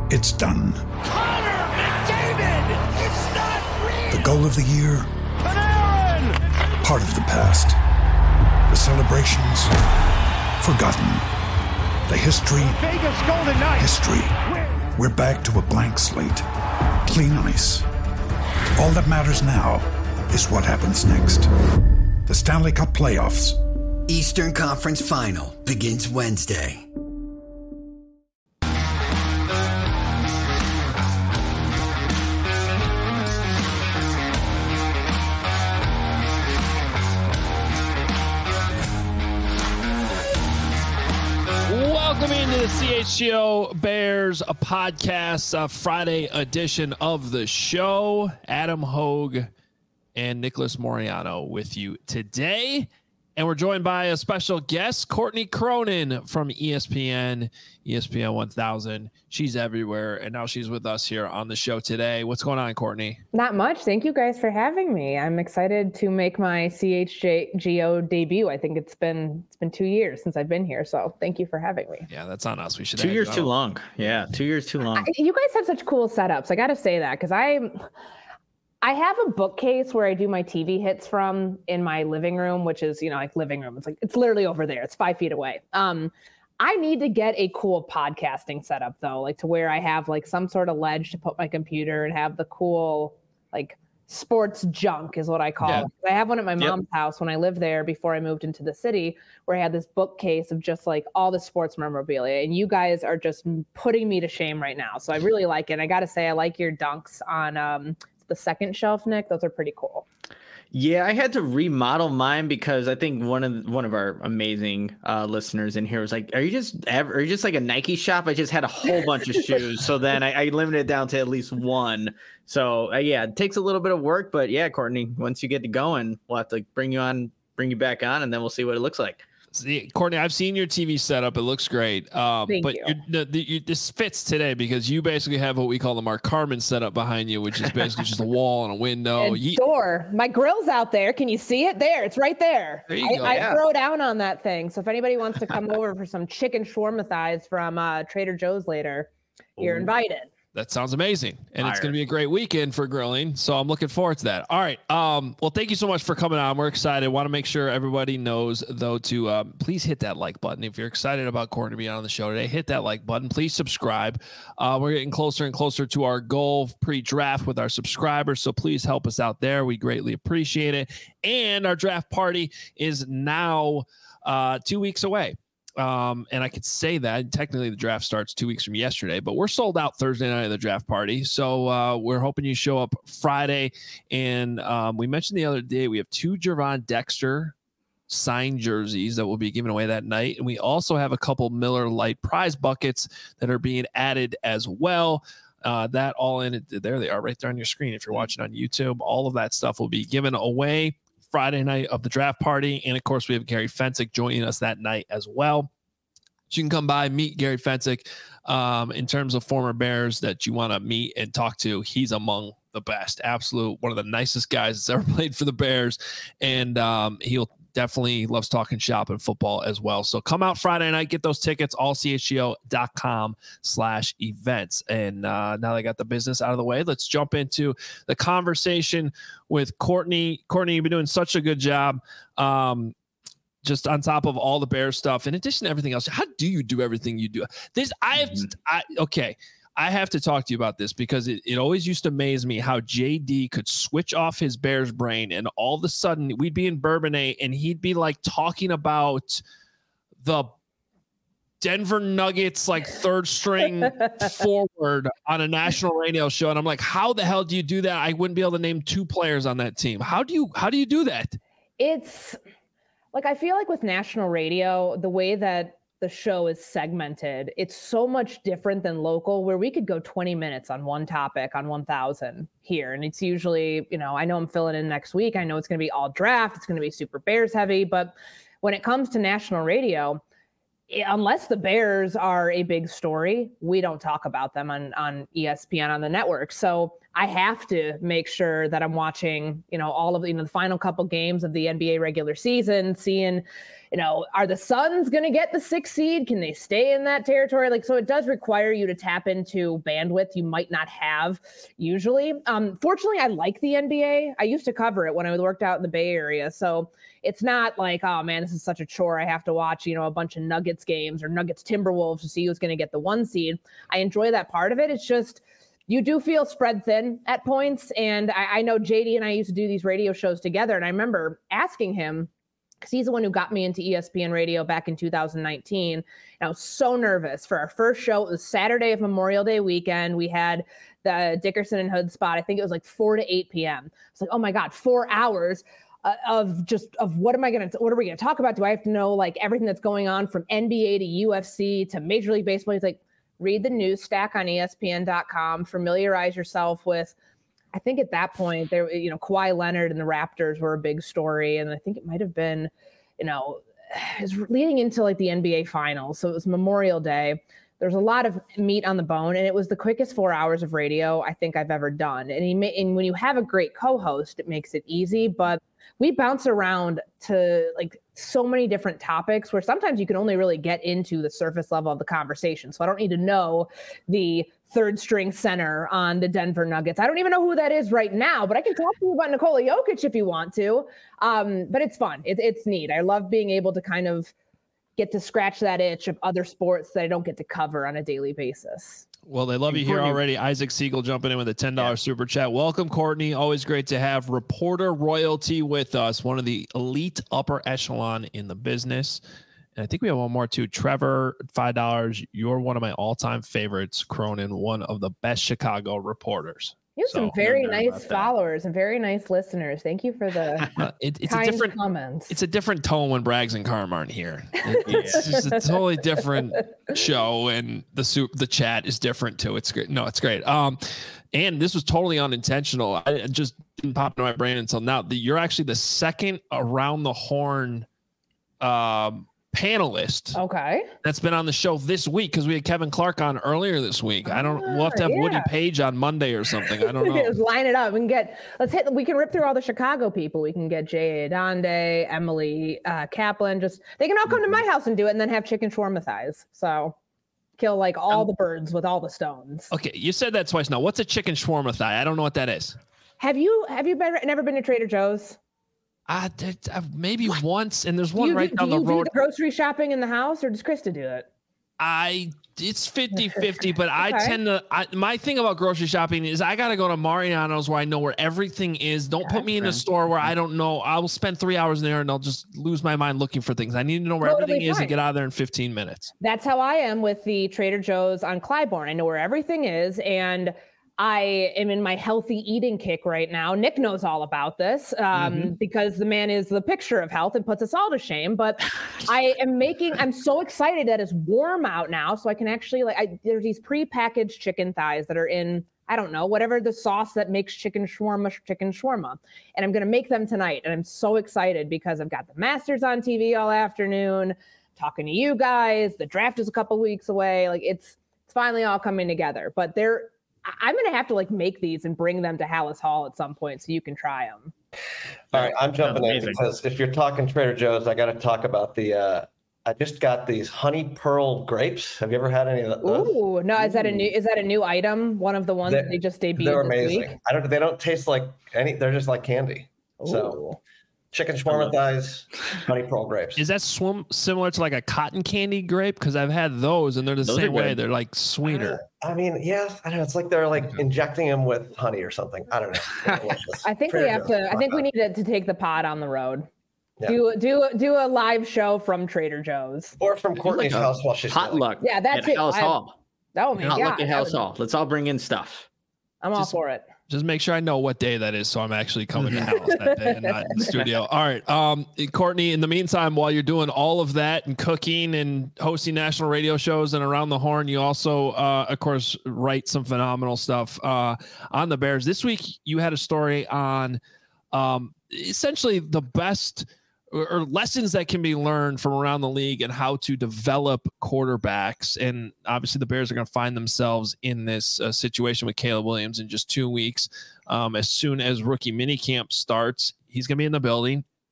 It's done. Connor McDavid! It's not real! The goal of the year? Panarin! Part of the past. The celebrations? Forgotten. The history? Vegas Golden Knights! History. We're back to a blank slate. Clean ice. All that matters now is what happens next. The Stanley Cup Playoffs. Eastern Conference Final begins Wednesday. Welcome into the CHGO Bears podcast, Friday edition of the show. Adam Hogue and Nicholas Moriano with you today. And we're joined by a special guest, Courtney Cronin from ESPN 1000. She's everywhere, and now she's with us here on the show today. What's going on, Courtney? Not much. Thank you guys for having me. I'm excited to make my CHGO debut. I think it's been 2 years since I've been here, so thank you for having me. Yeah, that's on us. We should 2 years too long. Yeah, 2 years too long. You guys have such cool setups. I got to say that because I have a bookcase where I do my TV hits from in my living room, which is, like living room. It's literally over there. It's 5 feet away. I need to get a cool podcasting setup though, like to where I have like some sort of ledge to put my computer and have the cool like sports junk is what I call it. I have one at my mom's house when I lived there before I moved into the city, where I had this bookcase of just like all the sports memorabilia, and you guys are just putting me to shame right now. So I really like it. I got to say, I like your dunks on the second shelf, Nick. Those are pretty cool. Yeah, I had to remodel mine because I think one of our amazing listeners in here was like, "Are you just like a Nike shop?" I just had a whole bunch of shoes, so then I limited it down to at least one. So yeah, it takes a little bit of work, but yeah, Courtney, once you get to going, we'll have to bring you back on, and then we'll see what it looks like. See, Courtney, I've seen your TV setup. It looks great. But this fits today because you basically have what we call the Mark Carman setup behind you, which is basically just a wall and a window. Door. My grill's out there. Can you see it? There. It's right there. There you go. I throw down on that thing. So if anybody wants to come over for some chicken shawarma thighs from Trader Joe's later, you're invited. That sounds amazing. And it's going to be a great weekend for grilling. So I'm looking forward to that. All right. Well, thank you so much for coming on. We're excited. Want to make sure everybody knows, though, to please hit that like button. If you're excited about Courtney being on the show today, hit that like button. Please subscribe. We're getting closer and closer to our goal pre-draft with our subscribers. So please help us out there. We greatly appreciate it. And our draft party is now 2 weeks away. And I could say that technically the draft starts 2 weeks from yesterday, but we're sold out Thursday night of the draft party. So we're hoping you show up Friday. And we mentioned the other day, we have 2 Gervon Dexter signed jerseys that will be given away that night. And we also have a couple Miller Lite prize buckets that are being added as well. That all in it. There they are right there on your screen. If you're watching on YouTube, all of that stuff will be given away Friday night of the draft party. And of course, we have Gary Fensick joining us that night as well. So you can come by, meet Gary Fensick. In terms of former Bears that you want to meet and talk to, he's among the best. Absolute one of the nicest guys that's ever played for the Bears. And he'll definitely loves talking shop and football as well. So come out Friday night, get those tickets, allchgo.com/events. And now that I got the business out of the way, let's jump into the conversation with Courtney. Courtney, you've been doing such a good job. Just on top of all the Bears stuff, in addition to everything else, how do you do everything you do? I have to talk to you about this because it always used to amaze me how JD could switch off his Bears brain and all of a sudden we'd be in Bourbonnais and he'd be like talking about the Denver Nuggets, like third string forward on a national radio show. And I'm like, how the hell do you do that? I wouldn't be able to name 2 players on that team. How do you do that? It's like, I feel like with national radio, the way that the show is segmented, it's so much different than local, where we could go 20 minutes on one topic on 1000 here. And it's usually, I know I'm filling in next week. I know it's going to be all draft. It's going to be super Bears heavy. But when it comes to national radio, unless the Bears are a big story, we don't talk about them on ESPN on the network. So I have to make sure that I'm watching, all of the final couple games of the NBA regular season, seeing, are the Suns going to get the 6th seed? Can they stay in that territory? So it does require you to tap into bandwidth you might not have usually. Fortunately, I like the NBA. I used to cover it when I worked out in the Bay Area. So it's not like, oh man, this is such a chore. I have to watch, a bunch of Nuggets games or Nuggets Timberwolves to see who's going to get the 1 seed. I enjoy that part of it. It's just, you do feel spread thin at points. And I know JD and I used to do these radio shows together. And I remember asking him, because he's the one who got me into ESPN radio back in 2019. And I was so nervous for our first show. It was Saturday of Memorial Day weekend. We had the Dickerson and Hood spot. I think it was 4 to 8 p.m. It's like, oh my God, 4 hours of what are we going to talk about? Do I have to know everything that's going on from NBA to UFC to Major League Baseball? He's like, read the news stack on ESPN.com, familiarize yourself with, I think at that point there, Kawhi Leonard and the Raptors were a big story. And I think it might've been, it was leading into the NBA finals. So it was Memorial Day. There's a lot of meat on the bone, and it was the quickest 4 hours of radio I think I've ever done. And when you have a great co-host, it makes it easy, but we bounce around to so many different topics where sometimes you can only really get into the surface level of the conversation. So I don't need to know the 3rd string center on the Denver Nuggets. I don't even know who that is right now, but I can talk to you about Nikola Jokic if you want to. But it's fun. It's neat. I love being able to kind of get to scratch that itch of other sports that I don't get to cover on a daily basis. Well, they love you here already. Isaac Siegel jumping in with a $10 super chat. Welcome, Courtney. Always great to have reporter royalty with us, one of the elite upper echelon in the business. And I think we have one more too. Trevor, $5. You're one of my all-time favorites, Cronin, one of the best Chicago reporters. You have some very nice followers and very nice listeners. Thank you for the it's kind a different comments. It's a different tone when Braggs and Carm aren't here. It's just a totally different show, and the chat is different too. It's great. No, it's great. And this was totally unintentional. I just didn't pop into my brain until now. You're actually the second Around the Horn panelist that's been on the show this week, because we had Kevin Clark on earlier this week. We'll have to have Woody Page on Monday or something. I don't know. Just line it up. We can rip through all the Chicago people. We can get Jay Adonde, Emily Kaplan. They can all come to my house and do it, and then have chicken shawarma thighs. So kill all the birds with all the stones. Okay, you said that twice now. What's a chicken shawarma thigh? I don't know what that is. Have you never been to Trader Joe's? Maybe once, and there's one right down the road. Do you do the grocery shopping in the house, or does Krista do it? It's 50-50, but I tend to, my thing about grocery shopping is I got to go to Mariano's where I know where everything is. Don't put me in a store where I don't know. I will spend 3 hours in there and I'll just lose my mind looking for things. I need to know where everything is and get out of there in 15 minutes. That's how I am with the Trader Joe's on Clybourne. I know where everything is, and I am in my healthy eating kick right now. Nick knows all about this because the man is the picture of health and puts us all to shame. But I'm so excited that it's warm out now. So I can actually there's these pre-packaged chicken thighs that are in, I don't know, whatever the sauce that makes chicken shawarma. And I'm going to make them tonight. And I'm so excited because I've got the Masters on TV all afternoon, talking to you guys. The draft is a couple weeks away. It's finally all coming together, but I'm going to have to make these and bring them to Hallis Hall at some point so you can try them. All right. I'm jumping in because if you're talking Trader Joe's, I got to talk about I just got these honey pearl grapes. Have you ever had any of those? Ooh, no. Is that a new item? One of the ones they just debuted They're this amazing. Week? They don't taste like they're just like candy. Ooh. So chicken shawarma thighs, honey pearl grapes. Is that similar to a cotton candy grape? Because I've had those and they're the same way. They're sweeter. I don't know. It's like they're injecting them with honey or something. I don't know. I think we have to. I think we need to take the pod on the road. Yeah. Do a live show from Trader Joe's or from Courtney's house while she's potluck. Yeah, that's it. Hallis Hall. Oh my God! Potluck at Hallis Hall. Let's all bring in stuff. I'm all for it. Just make sure I know what day that is, so I'm actually coming to Hallis that day and not in the studio. All right, Courtney. In the meantime, while you're doing all of that and cooking and hosting national radio shows and Around the Horn, you also, of course, write some phenomenal stuff on the Bears. This week, you had a story on essentially the best or lessons that can be learned from around the league and how to develop quarterbacks. And obviously the Bears are going to find themselves in this situation with Caleb Williams in just 2 weeks. As soon as rookie minicamp starts, he's going to be in the building.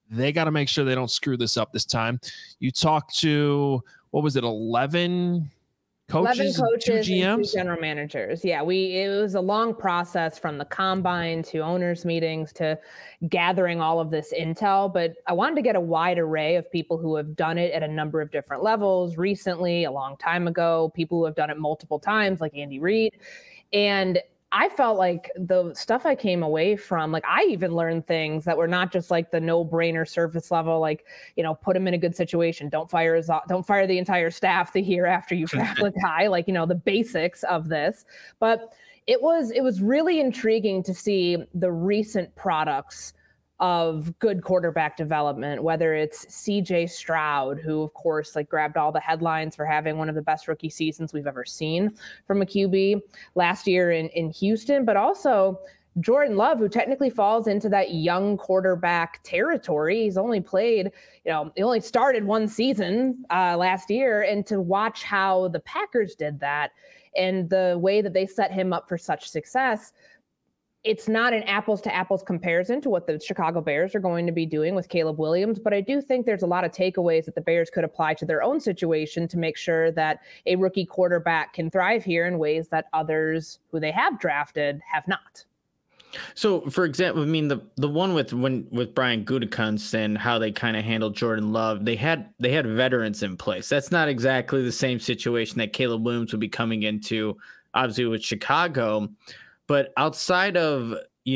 They got to make sure they don't screw this up this time. You talked to, what was it, 11 coaches, 2 GMs, and 2 general managers. Yeah, it was a long process from the combine to owners meetings to gathering all of this intel. But I wanted to get a wide array of people who have done it at a number of different levels recently, a long time ago, people who have done it multiple times, like Andy Reid. And I felt like the stuff I came away from, like I even learned things that were not just like the no-brainer surface level, like, put him in a good situation. Don't fire the entire staff the year after you draft a guy, like, the basics of this. But it was really intriguing to see the recent products of good quarterback development, whether it's CJ Stroud, who of course like grabbed all the headlines for having one of the best rookie seasons we've ever seen from a QB last year in Houston, but also Jordan Love, who technically falls into that young quarterback territory. He's only played, he only started one season last year, and to watch how the Packers did that and the way that they set him up for such success, it's not an apples to apples comparison to what the Chicago Bears are going to be doing with Caleb Williams, but I do think there's a lot of takeaways that the Bears could apply to their own situation to make sure that a rookie quarterback can thrive here in ways that others who they have drafted have not. So, for example, I mean the one with Brian Gutekunst and how they kind of handled Jordan Love, they had veterans in place. That's not exactly the same situation that Caleb Williams would be coming into, obviously with Chicago. But outside of,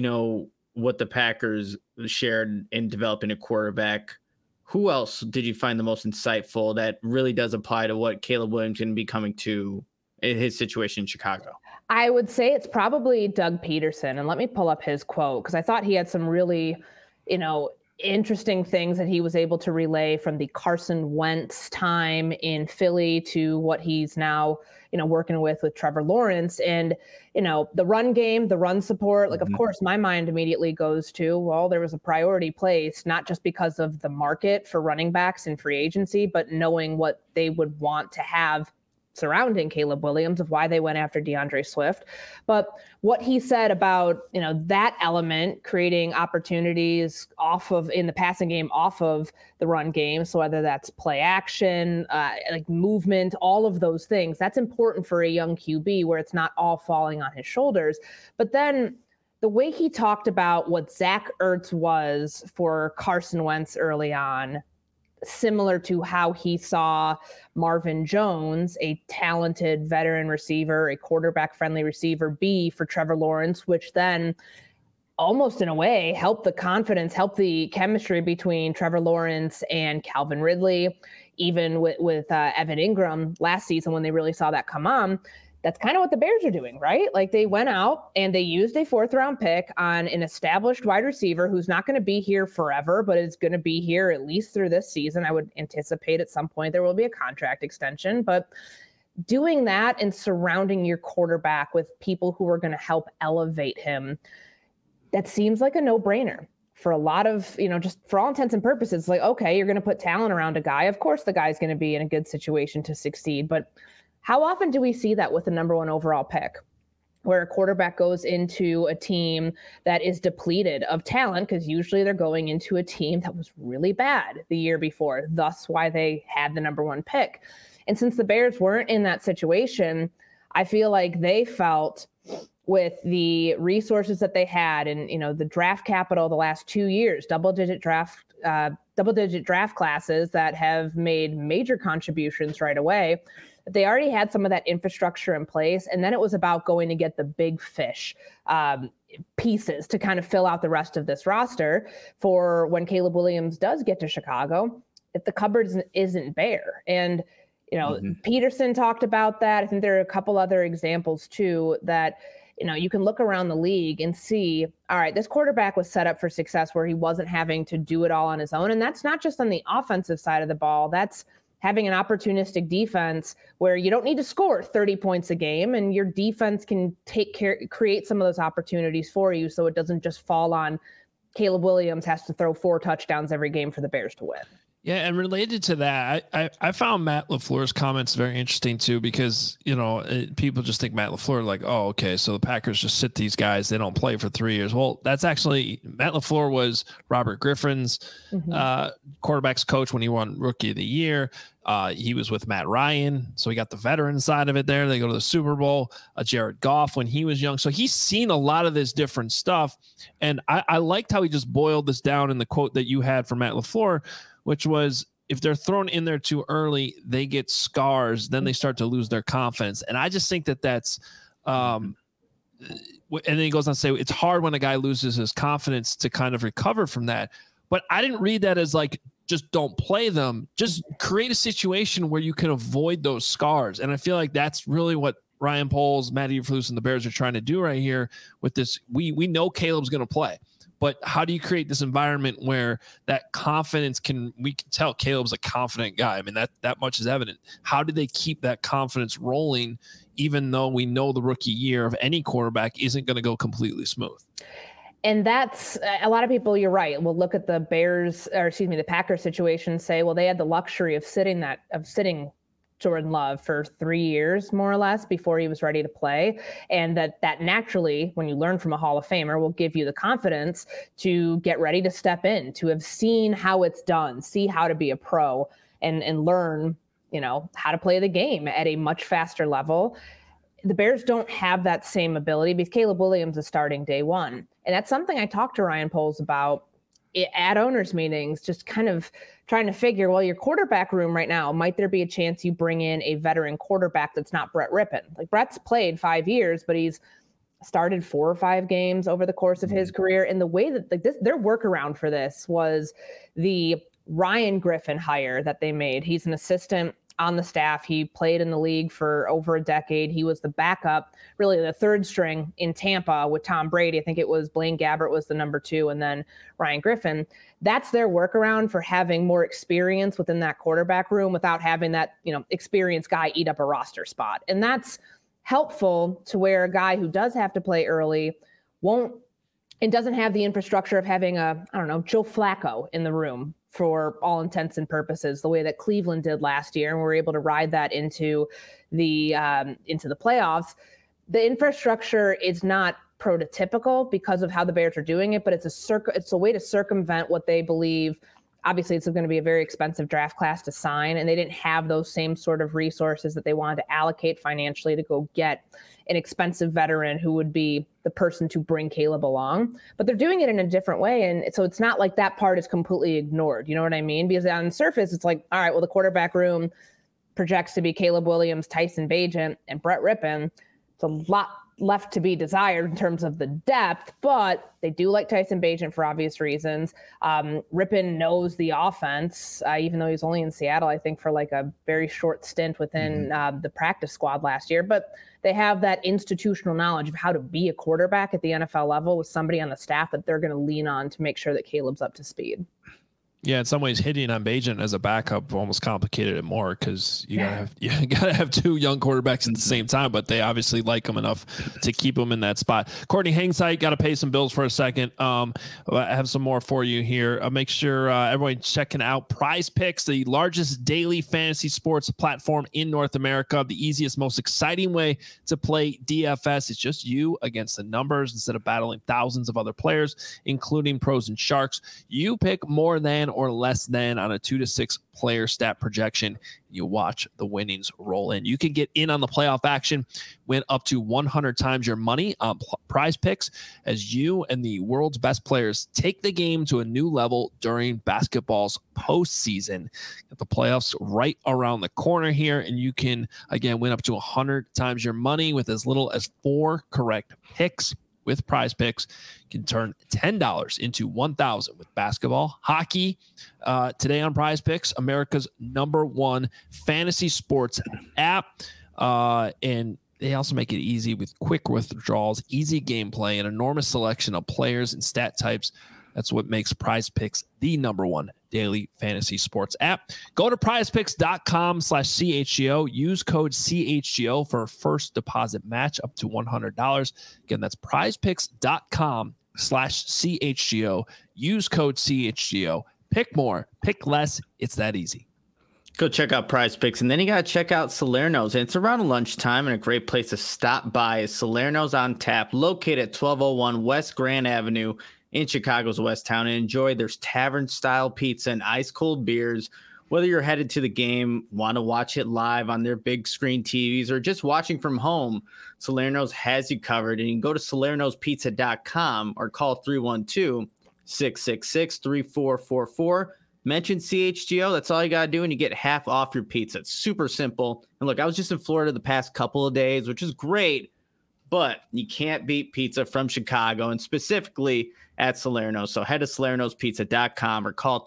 what the Packers shared in developing a quarterback, who else did you find the most insightful that really does apply to what Caleb Williams can be coming to in his situation in Chicago? I would say it's probably Doug Peterson. And let me pull up his quote, because I thought he had some really, interesting things that he was able to relay from the Carson Wentz time in Philly to what he's now, working with Trevor Lawrence. And, the run game, the run support, like, of course, my mind immediately goes to, well, there was a priority placed, not just because of the market for running backs in free agency, but knowing what they would want to have surrounding Caleb Williams, of why they went after DeAndre Swift. But what he said about, that element, creating opportunities in the passing game off of the run game. So whether that's play action, like movement, all of those things, that's important for a young QB where it's not all falling on his shoulders. But then the way he talked about what Zach Ertz was for Carson Wentz early on, similar to how he saw Marvin Jones, a talented veteran receiver, a quarterback-friendly receiver, be for Trevor Lawrence, which then almost in a way helped the confidence, helped the chemistry between Trevor Lawrence and Calvin Ridley, even with Evan Ingram last season when they really saw that come on. That's kind of what the Bears are doing, right? Like they went out and they used a 4th-round pick on an established wide receiver who's not going to be here forever, but is going to be here at least through this season. I would anticipate at some point there will be a contract extension, but doing that and surrounding your quarterback with people who are going to help elevate him, that seems like a no-brainer. For a lot of, just for all intents and purposes, like, okay, you're going to put talent around a guy. Of course, the guy's going to be in a good situation to succeed, but how often do we see that with the number 1 overall pick, where a quarterback goes into a team that is depleted of talent, because usually they're going into a team that was really bad the year before, thus why they had the number 1 pick. And since the Bears weren't in that situation, I feel like they felt with the resources that they had and, the draft capital the last 2 years, double-digit draft classes that have made major contributions right away, they already had some of that infrastructure in place. And then it was about going to get the big fish pieces to kind of fill out the rest of this roster for when Caleb Williams does get to Chicago, if the cupboard isn't bare. And, Peterson talked about that. I think there are a couple other examples too that, you can look around the league and see, all right, this quarterback was set up for success where he wasn't having to do it all on his own. And that's not just on the offensive side of the ball. That's having an opportunistic defense where you don't need to score 30 points a game and your defense can create some of those opportunities for you. So it doesn't just fall on Caleb Williams has to throw 4 touchdowns every game for the Bears to win. Yeah, and related to that, I found Matt LaFleur's comments very interesting too, because people just think Matt LaFleur like, oh, okay, so the Packers just sit these guys, they don't play for 3 years. Well, that's actually Matt LaFleur was Robert Griffin's quarterback's coach when he won Rookie of the Year. He was with Matt Ryan, so he got the veteran side of it there. They go to the Super Bowl. Jared Goff when he was young, so he's seen a lot of this different stuff. And I liked how he just boiled this down in the quote that you had from Matt LaFleur, which was, if they're thrown in there too early, they get scars, then they start to lose their confidence. And I just think that's and then he goes on to say, it's hard when a guy loses his confidence to kind of recover from that. But I didn't read that as like, just don't play them. Just create a situation where you can avoid those scars. And I feel like that's really what Ryan Poles, Matt Eberflus, and the Bears are trying to do right here with this. We know Caleb's going to play. But how do you create this environment where that confidence we can tell Caleb's a confident guy. I mean, that much is evident. How do they keep that confidence rolling, even though we know the rookie year of any quarterback isn't going to go completely smooth? And that's a lot of people, you're right, will look at the the Packers situation and say, well, they had the luxury of sitting Jordan Love for 3 years, more or less, before he was ready to play. And that naturally, when you learn from a Hall of Famer, will give you the confidence to get ready to step in, to have seen how it's done, see how to be a pro, and learn, how to play the game at a much faster level. The Bears don't have that same ability because Caleb Williams is starting day one. And that's something I talked to Ryan Poles about at owners meetings, just kind of trying to figure, well, your quarterback room right now, might there be a chance you bring in a veteran quarterback that's not Brett Rippon? Like, Brett's played 5 years, but he's started 4 or 5 games over the course of his career. And the way that their workaround for this was the Ryan Griffin hire that they made. He's an assistant on the staff. He played in the league for over a decade. He was the backup, really the third string in Tampa with Tom Brady. I think it was Blaine Gabbert was the number 2, and then Ryan Griffin. That's their workaround for having more experience within that quarterback room without having that, experienced guy eat up a roster spot. And that's helpful to where a guy who does have to play early doesn't have the infrastructure of having Joe Flacco in the room for all intents and purposes, the way that Cleveland did last year, and we're able to ride that into the playoffs. The infrastructure is not prototypical because of how the Bears are doing it, but it's a way to circumvent what they believe. Obviously, it's going to be a very expensive draft class to sign, and they didn't have those same sort of resources that they wanted to allocate financially to go get an expensive veteran who would be the person to bring Caleb along. But they're doing it in a different way, and so it's not like that part is completely ignored. You know what I mean? Because on the surface, it's like, all right, well, the quarterback room projects to be Caleb Williams, Tyson Bagent, and Brett Rippon. It's a lot left to be desired in terms of the depth, but they do like Tyson Bagent for obvious reasons. Rippon knows the offense, even though he's only in Seattle, I think, for like a very short stint within the practice squad last year. But they have that institutional knowledge of how to be a quarterback at the NFL level with somebody on the staff that they're going to lean on to make sure that Caleb's up to speed. Yeah, in some ways, hitting on Bagent as a backup almost complicated it more because you gotta have 2 young quarterbacks at the same time, but they obviously like him enough to keep him in that spot. Courtney, hang tight. Got to pay some bills for a second. I have some more for you here. Make sure everyone checking out Prize Picks, the largest daily fantasy sports platform in North America. The easiest, most exciting way to play DFS. It's just you against the numbers instead of battling thousands of other players, including pros and sharks. You pick more than or less than on a 2 to 6 player stat projection. You watch the winnings roll in. You can get in on the playoff action, win up to 100 times your money on Prize Picks as you and the world's best players take the game to a new level during basketball's postseason. Get the playoffs right around the corner here, and you can, again, win up to 100 times your money with as little as 4 correct picks. With Prize Picks, you can turn $10 into $1,000 with basketball, hockey. Today on Prize Picks, America's #1 fantasy sports app. And they also make it easy with quick withdrawals, easy gameplay, an enormous selection of players and stat types. That's what makes Prize Picks the #1 daily fantasy sports app. Go to prizepicks.com/CHGO. Use code CHGO for a first deposit match up to $100. Again, that's prizepicks.com/CHGO. Use code CHGO. Pick more, pick less. It's that easy. Go check out Prize Picks, and then you got to check out Salerno's. And it's around lunchtime, and a great place to stop by is Salerno's on Tap, located at 1201 West Grand Avenue in Chicago's West Town. And enjoy their tavern-style pizza and ice-cold beers. Whether you're headed to the game, want to watch it live on their big screen TVs, or just watching from home, Salerno's has you covered. And you can go to salernospizza.com or call 312-666-3444. Mention CHGO. That's all you got to do, and you get half off your pizza. It's super simple. And look, I was just in Florida the past couple of days, which is great, but you can't beat pizza from Chicago, and specifically at Salerno. So head to salernospizza.com or call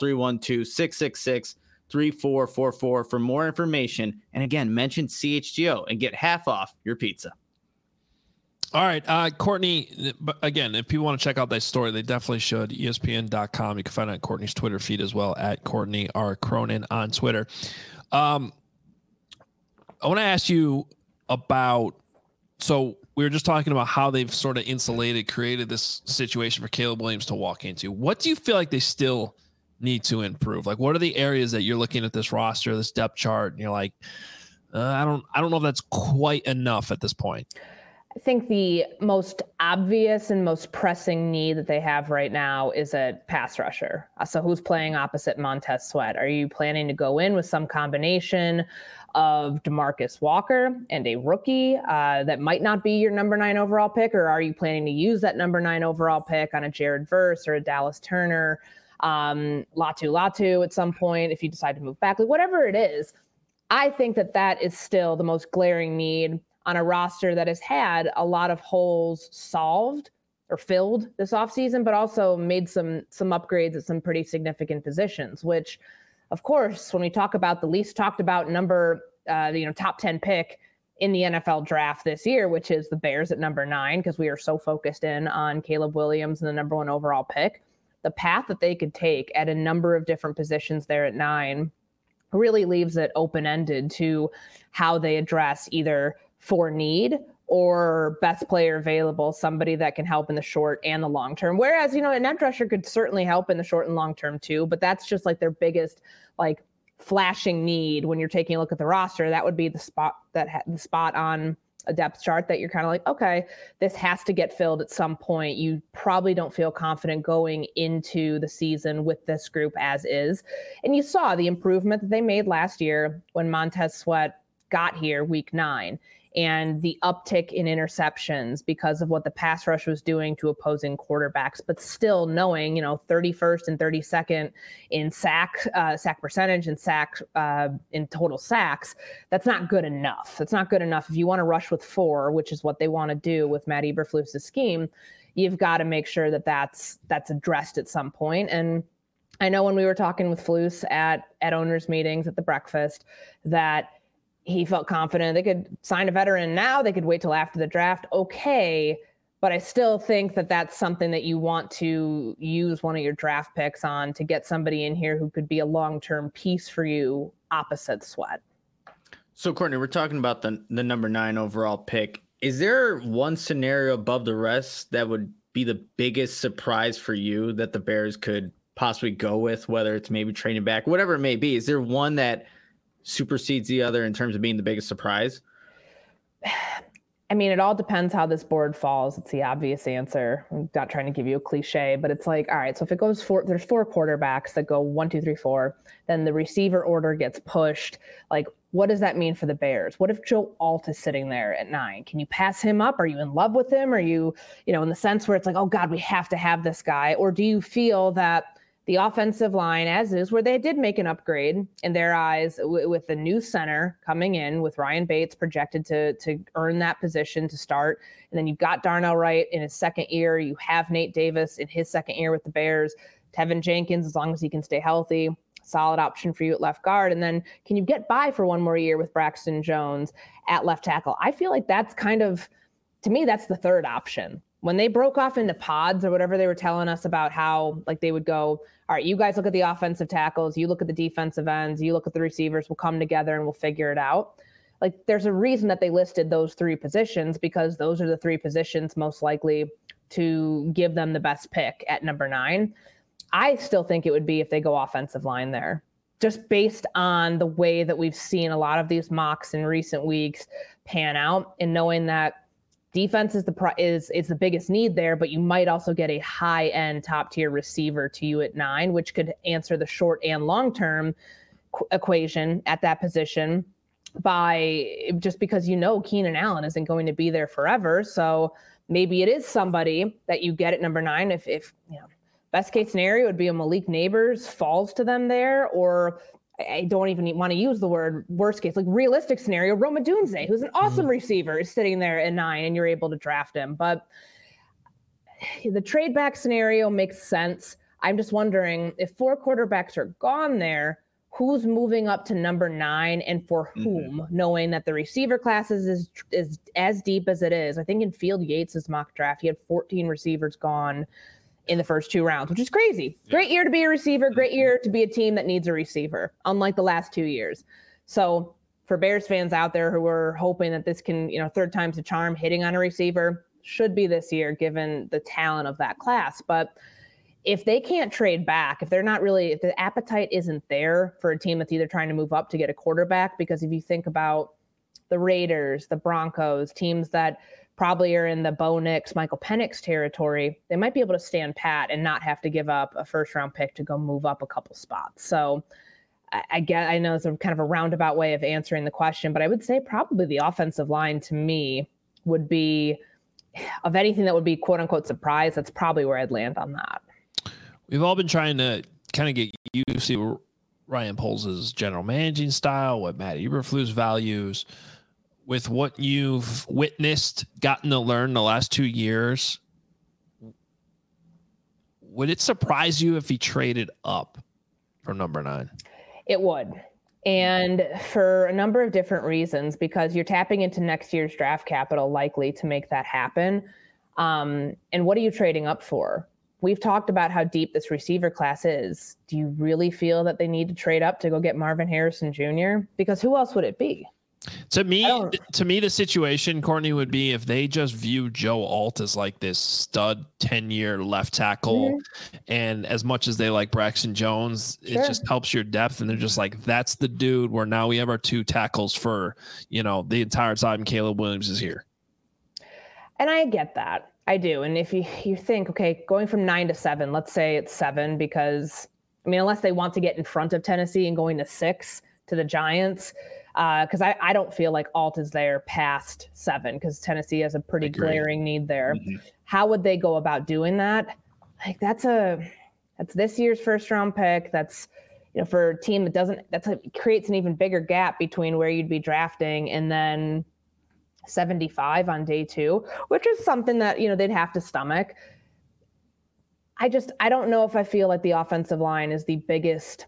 312-666-3444 for more information. And again, mention CHGO and get half off your pizza. All right, Courtney, again, if people want to check out that story, they definitely should. ESPN.com. You can find it on Courtney's Twitter feed as well, at Courtney R. Cronin on Twitter. I want to ask you about, so we were just talking about how they've sort of created this situation for Caleb Williams to walk into. What do you feel like they still need to improve? Like, what are the areas that you're looking at this roster, this depth chart, and you're like, I don't know if that's quite enough at this point? I think the most obvious and most pressing need that they have right now is a pass rusher. So who's playing opposite Montez Sweat? Are you planning to go in with some combination of DeMarcus Walker and a rookie that might not be your number 9 overall pick? Or are you planning to use that number 9 overall pick on a Jared Verse or a Dallas Turner, Latu at some point if you decide to move back? Like, whatever it is, I think that is still the most glaring need on a roster that has had a lot of holes solved or filled this offseason, but also made some upgrades at some pretty significant positions, which, of course, when we talk about the least talked about top 10 pick in the NFL draft this year, which is the Bears at number 9, because we are so focused in on Caleb Williams and the number 1 overall pick, the path that they could take at a number of different positions there at 9 really leaves it open-ended to how they address either for need or best player available, somebody that can help in the short and the long term. Whereas, an edge rusher could certainly help in the short and long term too, but that's just like their biggest flashing need when you're taking a look at the roster. That would be the spot on a depth chart that you're kind of like, okay, this has to get filled at some point. You probably don't feel confident going into the season with this group as is. And you saw the improvement that they made last year when Montez Sweat got here week 9. And the uptick in interceptions because of what the pass rush was doing to opposing quarterbacks, but still knowing, 31st and 32nd in sack percentage and in total sacks, that's not good enough. That's not good enough. If you want to rush with 4, which is what they want to do with Matt Eberflus's scheme, you've got to make sure that that's addressed at some point. And I know when we were talking with Flus at owners meetings at the breakfast that he felt confident they could sign a veteran now. They could wait till after the draft. Okay. But I still think that that's something that you want to use one of your draft picks on to get somebody in here who could be a long-term piece for you opposite Sweat. So Courtney, we're talking about the number 9 overall pick. Is there one scenario above the rest that would be the biggest surprise for you that the Bears could possibly go with, whether it's maybe trading back, whatever it may be? Is there one that supersedes the other in terms of being the biggest surprise? I mean, it all depends how this board falls. It's the obvious answer. I'm not trying to give you a cliche, but it's like, all right, so if it goes there's 4 quarterbacks that go 1, 2, 3, 4, then the receiver order gets pushed. Like, what does that mean for the Bears? What if Joe Alt is sitting there at 9? Can you pass him up? Are you in love with him? Are you, in the sense where it's like, oh God, we have to have this guy? Or do you feel that the offensive line, as is, where they did make an upgrade in their eyes with the new center coming in with Ryan Bates projected to earn that position to start. And then you've got Darnell Wright in his second year. You have Nate Davis in his second year with the Bears. Tevin Jenkins, as long as he can stay healthy, solid option for you at left guard. And then can you get by for one more year with Braxton Jones at left tackle? I feel like that's kind of, to me, that's the third option. When they broke off into pods or whatever they were telling us about how they would go, all right, you guys look at the offensive tackles, you look at the defensive ends, you look at the receivers, we'll come together and we'll figure it out. There's a reason that they listed those 3 positions, because those are the 3 positions most likely to give them the best pick at number 9. I still think it would be if they go offensive line there, just based on the way that we've seen a lot of these mocks in recent weeks pan out, and knowing that defense is the biggest need there, but you might also get a high end top tier receiver to you at 9, which could answer the short and long term equation at that position just because Keenan Allen isn't going to be there forever. So maybe it is somebody that you get at number 9. If best case scenario would be a Malik Neighbors falls to them there, or I don't even want to use the word worst case, like realistic scenario, Rome Odunze, who's an awesome receiver, is sitting there at 9 and you're able to draft him. But the trade back scenario makes sense. I'm just wondering if 4 quarterbacks are gone there, who's moving up to number 9 and for whom, knowing that the receiver class is as deep as it is. I think in Field Yates' mock draft, he had 14 receivers gone in the first 2 rounds, which is crazy. Great year to be a receiver, great year to be a team that needs a receiver, unlike the last 2 years. So for Bears fans out there who are hoping that this can, third time's a charm, hitting on a receiver, should be this year given the talent of that class. But if they can't trade back, if the appetite isn't there for a team that's either trying to move up to get a quarterback, because if you think about the Raiders, the Broncos, teams that probably are in the Bo Nix, Michael Penix territory, they might be able to stand pat and not have to give up a first-round pick to go move up a couple spots. So I know it's a kind of a roundabout way of answering the question, but I would say probably the offensive line to me would be, of anything that would be quote-unquote surprise, that's probably where I'd land on that. We've all been trying to kind of get used to Ryan Poles' general managing style, what Matt Eberflus values. With what you've witnessed, gotten to learn the last 2 years, would it surprise you if he traded up from number 9? It would. And for a number of different reasons, because you're tapping into next year's draft capital likely to make that happen. And what are you trading up for? We've talked about how deep this receiver class is. Do you really feel that they need to trade up to go get Marvin Harrison Jr.? Because who else would it be? To me, the situation, Courtney, would be if they just view Joe Alt as like this stud 10-year left tackle. And as much as they like Braxton Jones, it just helps your depth. And they're just like, that's the dude where now we have our 2 tackles for, the entire time Caleb Williams is here. And I get that. I do. And if you think, okay, going from 9 to 7, let's say it's 7, because unless they want to get in front of Tennessee and going to 6 to the Giants, because I don't feel like Alt is there past 7, because Tennessee has a pretty glaring need there. How would they go about doing that? Like that's this year's first round pick. That's for a team that creates an even bigger gap between where you'd be drafting and then 75 on day 2, which is something that they'd have to stomach. I don't know if I feel like the offensive line is the biggest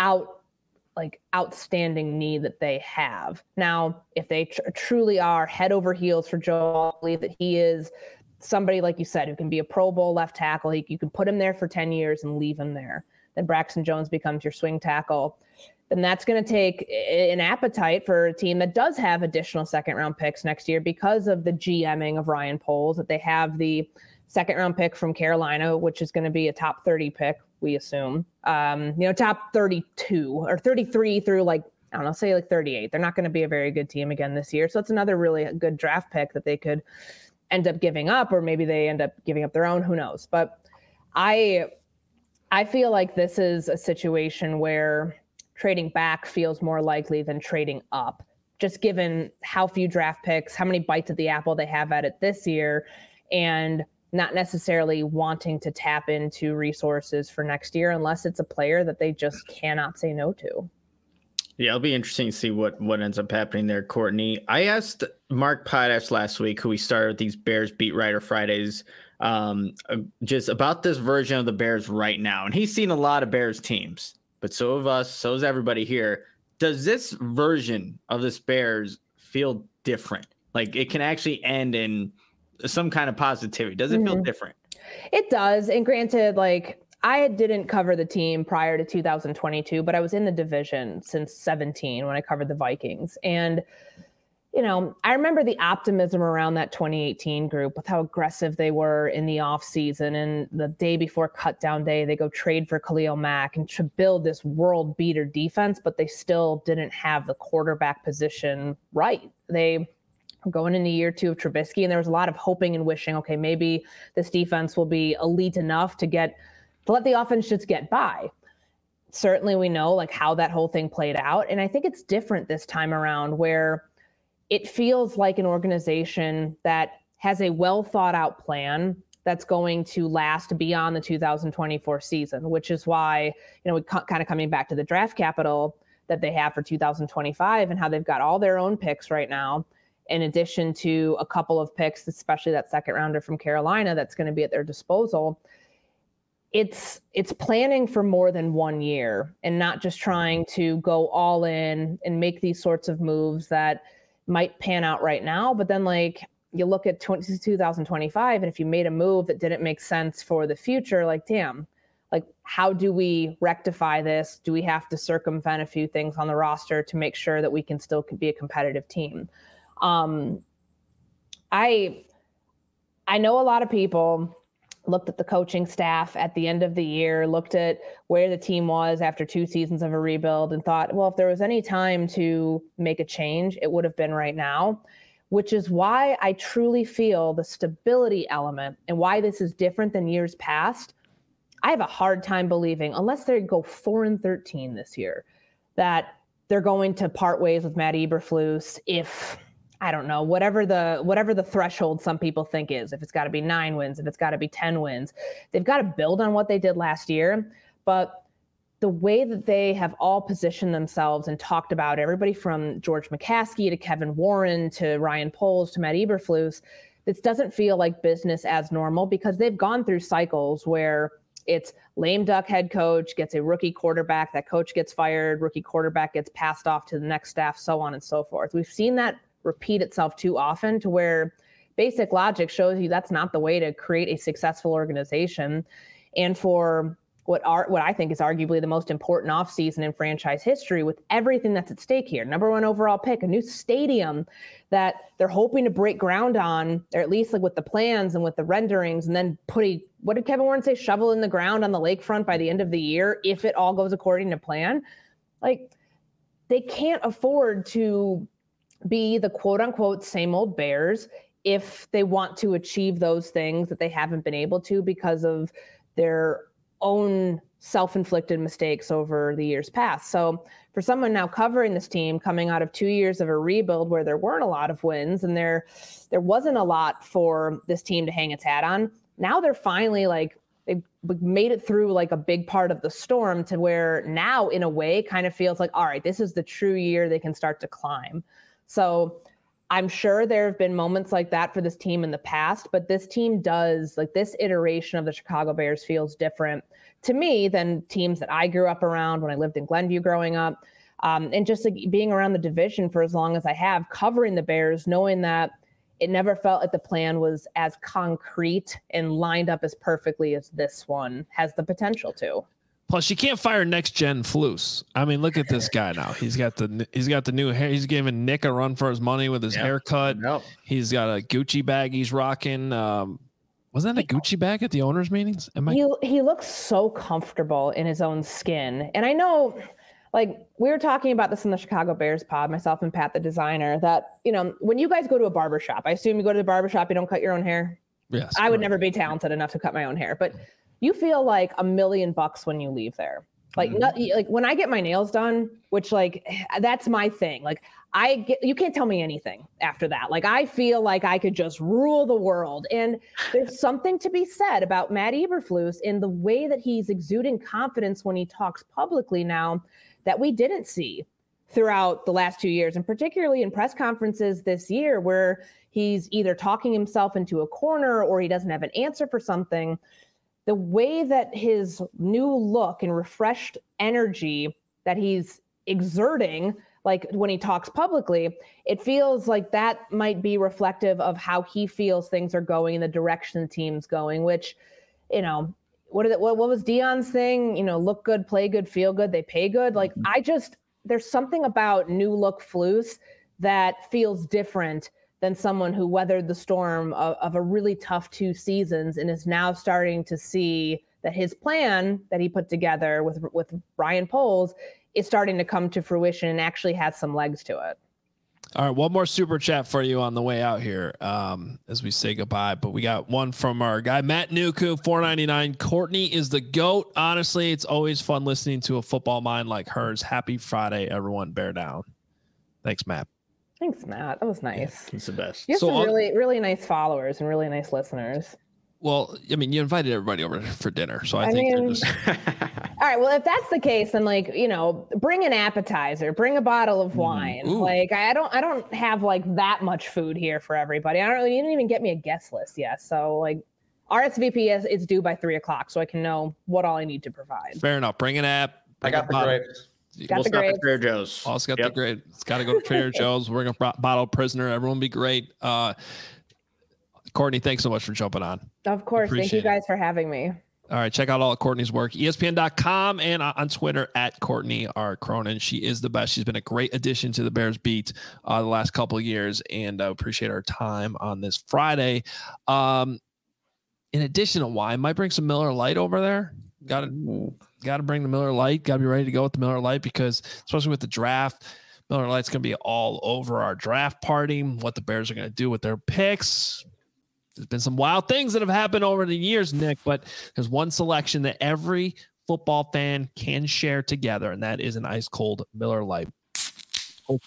outstanding need that they have. Now, if they truly are head over heels for Joe, I believe that he is somebody, like you said, who can be a Pro Bowl left tackle. You can put him there for 10 years and leave him there. Then Braxton Jones becomes your swing tackle. Then that's going to take an appetite for a team that does have additional second-round picks next year because of the GMing of Ryan Poles, that they have the second-round pick from Carolina, which is going to be a top 30 pick, we assume. Top 32 or 33 through say 38. They're not going to be a very good team again this year. So it's another really good draft pick that they could end up giving up, or maybe they end up giving up their own, who knows. But I feel like this is a situation where trading back feels more likely than trading up, just given how few draft picks, how many bites at the apple they have at it this year, and not necessarily wanting to tap into resources for next year unless it's a player that they just cannot say no to. Yeah, it'll be interesting to see what ends up happening there, Courtney. I asked Mark Potash last week, who we started with these Bears Beat Writer Fridays, just about this version of the Bears right now. And he's seen a lot of Bears teams, but so have us, so is everybody here. Does this version of this Bears feel different? Like it can actually end in some kind of positivity. Does it feel different? It does. And granted, I didn't cover the team prior to 2022, but I was in the division since 17 when I covered the Vikings. And, I remember the optimism around that 2018 group with how aggressive they were in the offseason. And the day before cutdown day, they go trade for Khalil Mack and to build this world beater defense, but they still didn't have the quarterback position right. They were going into year 2 of Trubisky, and there was a lot of hoping and wishing, okay, maybe this defense will be elite enough to let the offense just get by. Certainly we know like how that whole thing played out. And I think it's different this time around where it feels like an organization that has a well thought out plan that's going to last beyond the 2024 season, which is why, we kind of coming back to the draft capital that they have for 2025 and how they've got all their own picks right now, in addition to a couple of picks, especially that second rounder from Carolina that's going to be at their disposal. It's planning for more than 1 year and not just trying to go all in and make these sorts of moves that might pan out right now, but then like you look at 2025, and if you made a move that didn't make sense for the future, like, damn, like how do we rectify this? Do we have to circumvent a few things on the roster to make sure that we can still be a competitive team? I know a lot of people looked at the coaching staff at the end of the year, looked at where the team was after 2 seasons of a rebuild and thought, well, if there was any time to make a change, it would have been right now, which is why I truly feel the stability element and why this is different than years past. I have a hard time believing, unless they go 4-13 this year, that they're going to part ways with Matt Eberflus if, I don't know, whatever the threshold some people think is, if it's got to be 9 wins, if it's got to be 10 wins, they've got to build on what they did last year. But the way that they have all positioned themselves and talked about everybody from George McCaskey to Kevin Warren to Ryan Poles to Matt Eberflus, this doesn't feel like business as normal because they've gone through cycles where it's lame duck head coach gets a rookie quarterback, that coach gets fired, rookie quarterback gets passed off to the next staff, so on and so forth. We've seen that repeat itself too often to where basic logic shows you that's not the way to create a successful organization. And for what I think is arguably the most important offseason in franchise history with everything that's at stake here, number 1 overall pick, a new stadium that they're hoping to break ground on, or at least like with the plans and with the renderings, and then what did Kevin Warren say, shovel in the ground on the lakefront by the end of the year if it all goes according to plan. Like, they can't afford to be the quote unquote same old Bears if they want to achieve those things that they haven't been able to because of their own self-inflicted mistakes over the years past. So for someone now covering this team coming out of 2 years of a rebuild where there weren't a lot of wins and there wasn't a lot for this team to hang its hat on, now they're finally like, they made it through like a big part of the storm to where now in a way kind of feels like, all right, this is the true year they can start to climb. So I'm sure there have been moments like that for this team in the past, but this team does, like this iteration of the Chicago Bears feels different to me than teams that I grew up around when I lived in Glenview growing up. And just like being around the division for as long as I have, covering the Bears, knowing that it never felt like the plan was as concrete and lined up as perfectly as this one has the potential to. Plus, you can't fire next gen Flus. I mean, look at this guy now. He's got the new hair. He's giving Nick a run for his money with his haircut. Yep. He's got a Gucci bag he's rocking. Wasn't that a Gucci bag at the owners' meetings? He looks so comfortable in his own skin. And I know, like, we were talking about this in the Chicago Bears pod, myself and Pat, the designer, that, when you guys go to a barbershop, I assume you go to the barbershop, you don't cut your own hair. Yes. I would never be talented enough to cut my own hair, but you feel like $1 million when you leave there. Like, like when I get my nails done, which like, that's my thing. Like you can't tell me anything after that. Like, I feel like I could just rule the world. And there's something to be said about Matt Eberflus in the way that he's exuding confidence when he talks publicly now that we didn't see throughout the last 2 years, and particularly in press conferences this year where he's either talking himself into a corner or he doesn't have an answer for something. The way that his new look and refreshed energy that he's exerting, like when he talks publicly, it feels like that might be reflective of how he feels things are going in the direction the team's going, which, what was Deion's thing? Look good, play good, feel good, they pay good. Like, there's something about new look Flus that feels different than someone who weathered the storm of a really tough 2 seasons and is now starting to see that his plan that he put together with Ryan Poles is starting to come to fruition and actually has some legs to it. All right, one more super chat for you on the way out here as we say goodbye. But we got one from our guy, Matt Nuku, $4.99. Courtney is the GOAT. Honestly, it's always fun listening to a football mind like hers. Happy Friday, everyone. Bear down. Thanks, Matt. Thanks, Matt. That was nice. Yeah, he's the best. You have some really, really nice followers and really nice listeners. Well, I mean, you invited everybody over for dinner, so I think they're just... All right, well, if that's the case, then bring an appetizer, bring a bottle of wine. Ooh. I don't have that much food here for everybody. You didn't even get me a guest list yet. So RSVP is due by 3:00, so I can know what all I need to provide. Fair enough. Bring an app. I got the grapes. We'll stop at Trader Joe's. Also got the grapes. It's got to go to Trader Joe's. Bring a bottle of Prisoner. Everyone be great. Courtney, thanks so much for jumping on. Of course. Thank you guys for having me. All right. Check out all of Courtney's work, ESPN.com and on Twitter at Courtney R. Cronin. She is the best. She's been a great addition to the Bears beat the last couple of years, and I appreciate her time on this Friday. In addition to wine, might bring some Miller Lite over there. Got to bring the Miller Lite. Got to be ready to go with the Miller Lite because especially with the draft, Miller Lite's going to be all over our draft party, what the Bears are going to do with their picks. There's been some wild things that have happened over the years, Nick, but there's one selection that every football fan can share together, and that is an ice cold Miller Lite. Oh.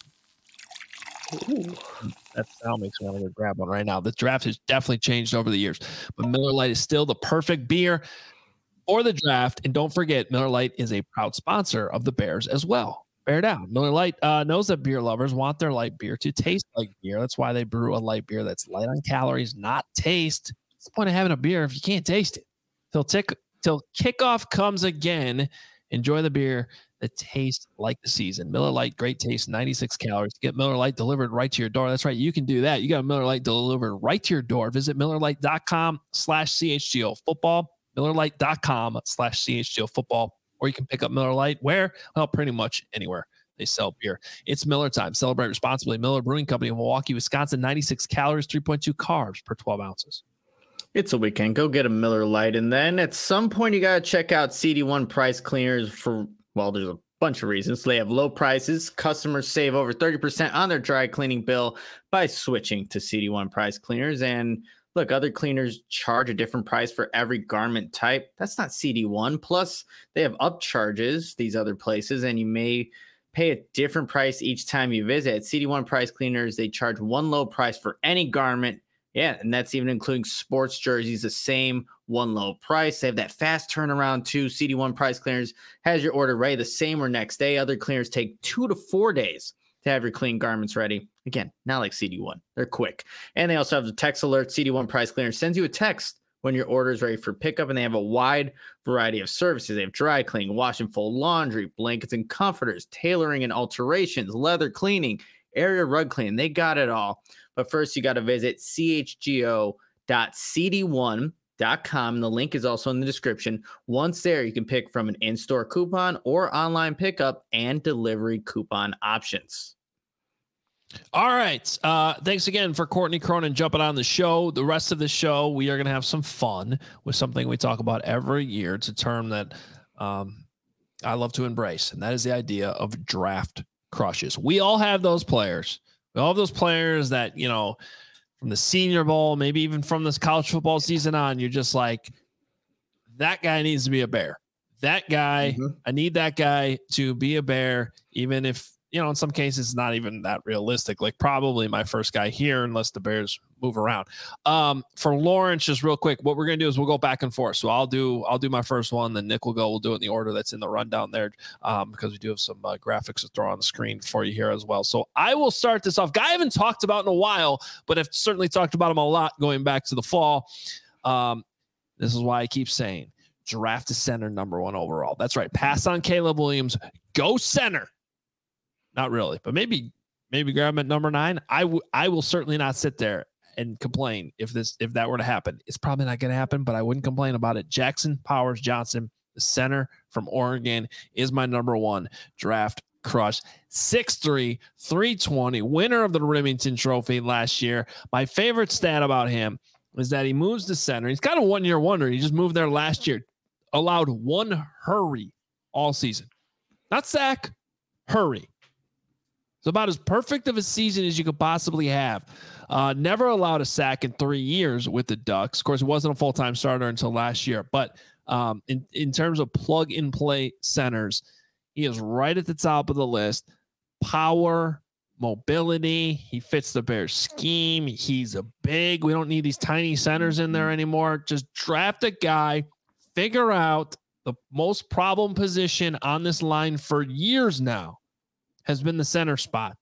That sound makes me want to go grab one right now. The draft has definitely changed over the years, but Miller Lite is still the perfect beer for the draft. And don't forget, Miller Lite is a proud sponsor of the Bears as well. Bear down. Miller Lite knows that beer lovers want their light beer to taste like beer. That's why they brew a light beer that's light on calories, not taste. What's the point of having a beer if you can't taste it? Till kickoff comes again, enjoy the beer that tastes like the season. Miller Lite, great taste, 96 calories. Get Miller Lite delivered right to your door. That's right. You can do that. You got Miller Lite delivered right to your door. Visit MillerLite.com/CHGO football, MillerLite.com/CHGO football. Or you can pick up Miller Lite where? Well, pretty much anywhere they sell beer. It's Miller time. Celebrate responsibly. Miller Brewing Company of Milwaukee, Wisconsin, 96 calories, 3.2 carbs per 12 ounces. It's a weekend. Go get a Miller Lite. And then at some point, you got to check out CD1 Price Cleaners for, well, there's a bunch of reasons. They have low prices. Customers save over 30% on their dry cleaning bill by switching to CD1 Price Cleaners. And look, other cleaners charge a different price for every garment type. That's not CD1. Plus, they have upcharges, these other places, and you may pay a different price each time you visit. At CD1 Price Cleaners, they charge one low price for any garment. Yeah, and that's even including sports jerseys, the same one low price. They have that fast turnaround too. CD1 Price Cleaners has your order ready the same or next day. Other cleaners take 2 to 4 days to have your clean garments ready. Again, not like CD1. They're quick. And they also have the text alert. CD1 Price Cleaners sends you a text when your order is ready for pickup, and they have a wide variety of services. They have dry cleaning, wash and fold laundry, blankets and comforters, tailoring and alterations, leather cleaning, area rug cleaning. They got it all. But first, you got to visit chgo.cd1.com. The link is also in the description. Once there, you can pick from an in-store coupon or online pickup and delivery coupon options. All right. Thanks again for Courtney Cronin jumping on the show. The rest of the show, we are going to have some fun with something we talk about every year. It's a term that I love to embrace, and that is the idea of draft crushes. We all have those players. We all have those players that, you know, from the Senior Bowl, maybe even from this college football season on, you're just like, that guy needs to be a Bear. That guy, I need that guy to be a Bear, even if, you know, in some cases it's not even that realistic. Like probably my first guy here, unless the Bears move around. For Lawrence, just real quick, what we're gonna do is we'll go back and forth. So I'll do my first one, then Nick will go. We'll do it in the order that's in the rundown there, because we do have some graphics to throw on the screen for you here as well. So I will start this off. Guy I haven't talked about in a while, but I've certainly talked about him a lot going back to the fall. This is why I keep saying draft a center #1 overall. That's right. Pass on Caleb Williams. Go center. Not really, but maybe grab him at #9. I will certainly not sit there and complain if that were to happen. It's probably not going to happen, but I wouldn't complain about it. Jackson Powers Johnson, the center from Oregon, is my #1 draft Crush, 6'3", 320, winner of the Remington Trophy last year. My favorite stat about him is that he moves to center. He's got a one-year wonder. He just moved there last year. Allowed one hurry all season. Not sack, hurry. It's about as perfect of a season as you could possibly have. Never allowed a sack in 3 years with the Ducks. Of course, he wasn't a full-time starter until last year. But in terms of plug-and-play centers, he is right at the top of the list. Power, mobility. He fits the Bears scheme. He's a big. We don't need these tiny centers in there anymore. Just draft a guy. Figure out the most problem position on this line for years now has been the center spot.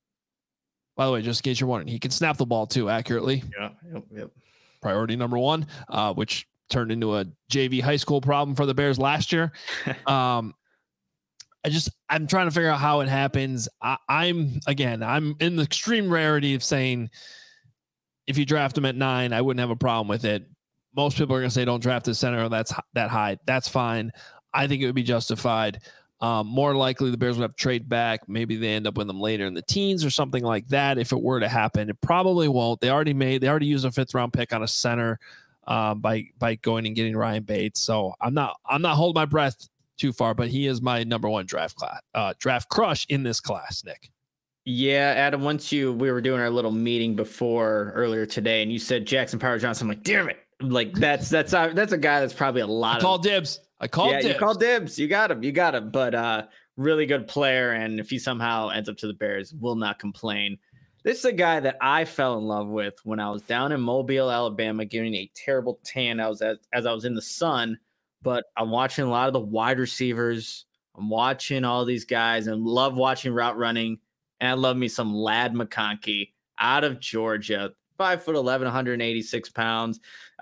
By the way, just in case you're wondering, he can snap the ball too accurately. Yeah. Yep. Priority number one, which turned into a JV high school problem for the Bears last year. I'm trying to figure out how it happens. I'm in the extreme rarity of saying if you draft him at 9, I wouldn't have a problem with it. Most people are going to say don't draft the center that's that high. That's fine. I think it would be justified. More likely the Bears would have to trade back. Maybe they end up with them later in the teens or something like that. If it were to happen, it probably won't. They already used a 5th round pick on a center by going and getting Ryan Bates. So I'm not holding my breath too far, but he is my number one draft crush in this class, Nick. Yeah, Adam, we were doing our little meeting earlier today, and you said Jackson Powers-Johnson. I'm like, damn it. Like that's a guy that's probably a lot of. I called dibs. You called dibs. You got him. But really good player, and if he somehow ends up to the Bears, will not complain. This is a guy that I fell in love with when I was down in Mobile, Alabama, getting a terrible tan. As I was in the sun, but I'm watching a lot of the wide receivers. I'm watching all these guys and love watching route running. And I love me some Ladd McConkey out of Georgia. 5'11", 186 pounds.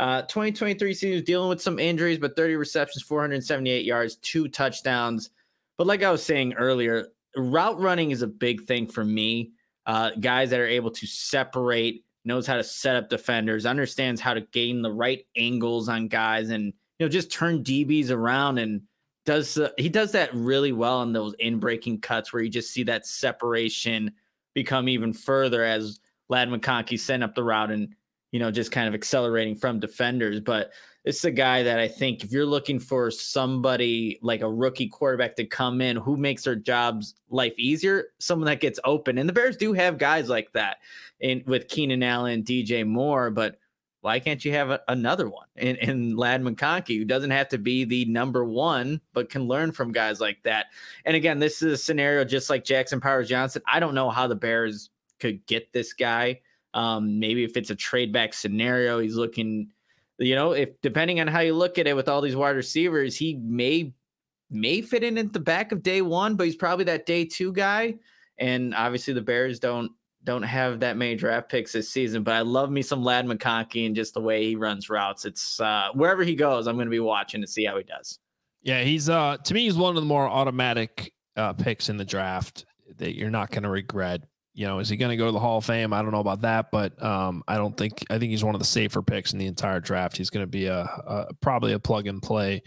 2023 season was dealing with some injuries, but 30 receptions, 478 yards, 2 touchdowns. But like I was saying earlier, route running is a big thing for me. Guys that are able to separate, knows how to set up defenders, understands how to gain the right angles on guys, and just turn DBs around, and he does that really well in those in-breaking cuts where you just see that separation become even further as Ladd McConkey setting up the route and, just kind of accelerating from defenders. But it's a guy that I think if you're looking for somebody like a rookie quarterback to come in who makes their job's life easier, someone that gets open. And the Bears do have guys like that with Keenan Allen, DJ Moore, but why can't you have another one in Ladd McConkey, who doesn't have to be the number one, but can learn from guys like that? And again, this is a scenario just like Jackson Powers-Johnson. I don't know how the Bears could get this guy. Maybe if it's a trade back scenario, he's looking, if depending on how you look at it with all these wide receivers, he may fit in at the back of day one, but he's probably that day 2 guy. And obviously the Bears don't have that many draft picks this season, but I love me some Ladd McConkey and just the way he runs routes. It's wherever he goes, I'm going to be watching to see how he does. Yeah. He's to me, he's one of the more automatic picks in the draft that you're not going to regret. Is he going to go to the Hall of Fame? I don't know about that, but I think he's one of the safer picks in the entire draft. He's going to be probably a plug and play,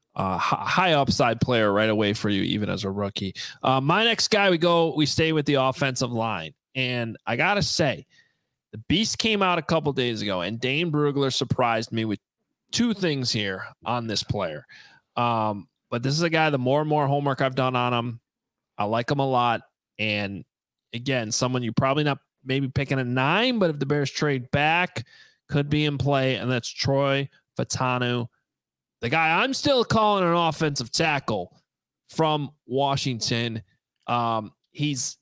high upside player right away for you, even as a rookie. My next guy, we stay with the offensive line. And I got to say, the beast came out a couple days ago, and Dane Brugler surprised me with 2 things here on this player. But this is a guy, the more and more homework I've done on him, I like him a lot. And again, someone you probably not maybe picking at 9, but if the Bears trade back, could be in play. And that's Troy Fautanu, the guy I'm still calling an offensive tackle from Washington. He's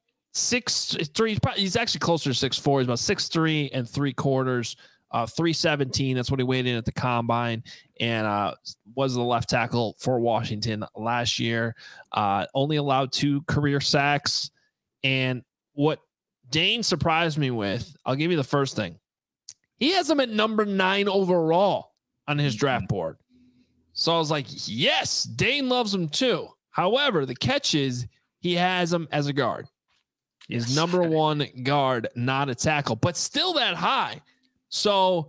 6'3", he's actually closer to 6'4". He's about 6'3 3/4, 317. That's what he weighed in at the combine, and was the left tackle for Washington last year. Only allowed 2 career sacks. And what Dane surprised me with, I'll give you the first thing. He has him at number 9 overall on his draft board. So I was like, yes, Dane loves him too. However, the catch is he has him as a guard. Is number 1 guard, not a tackle, but still that high. So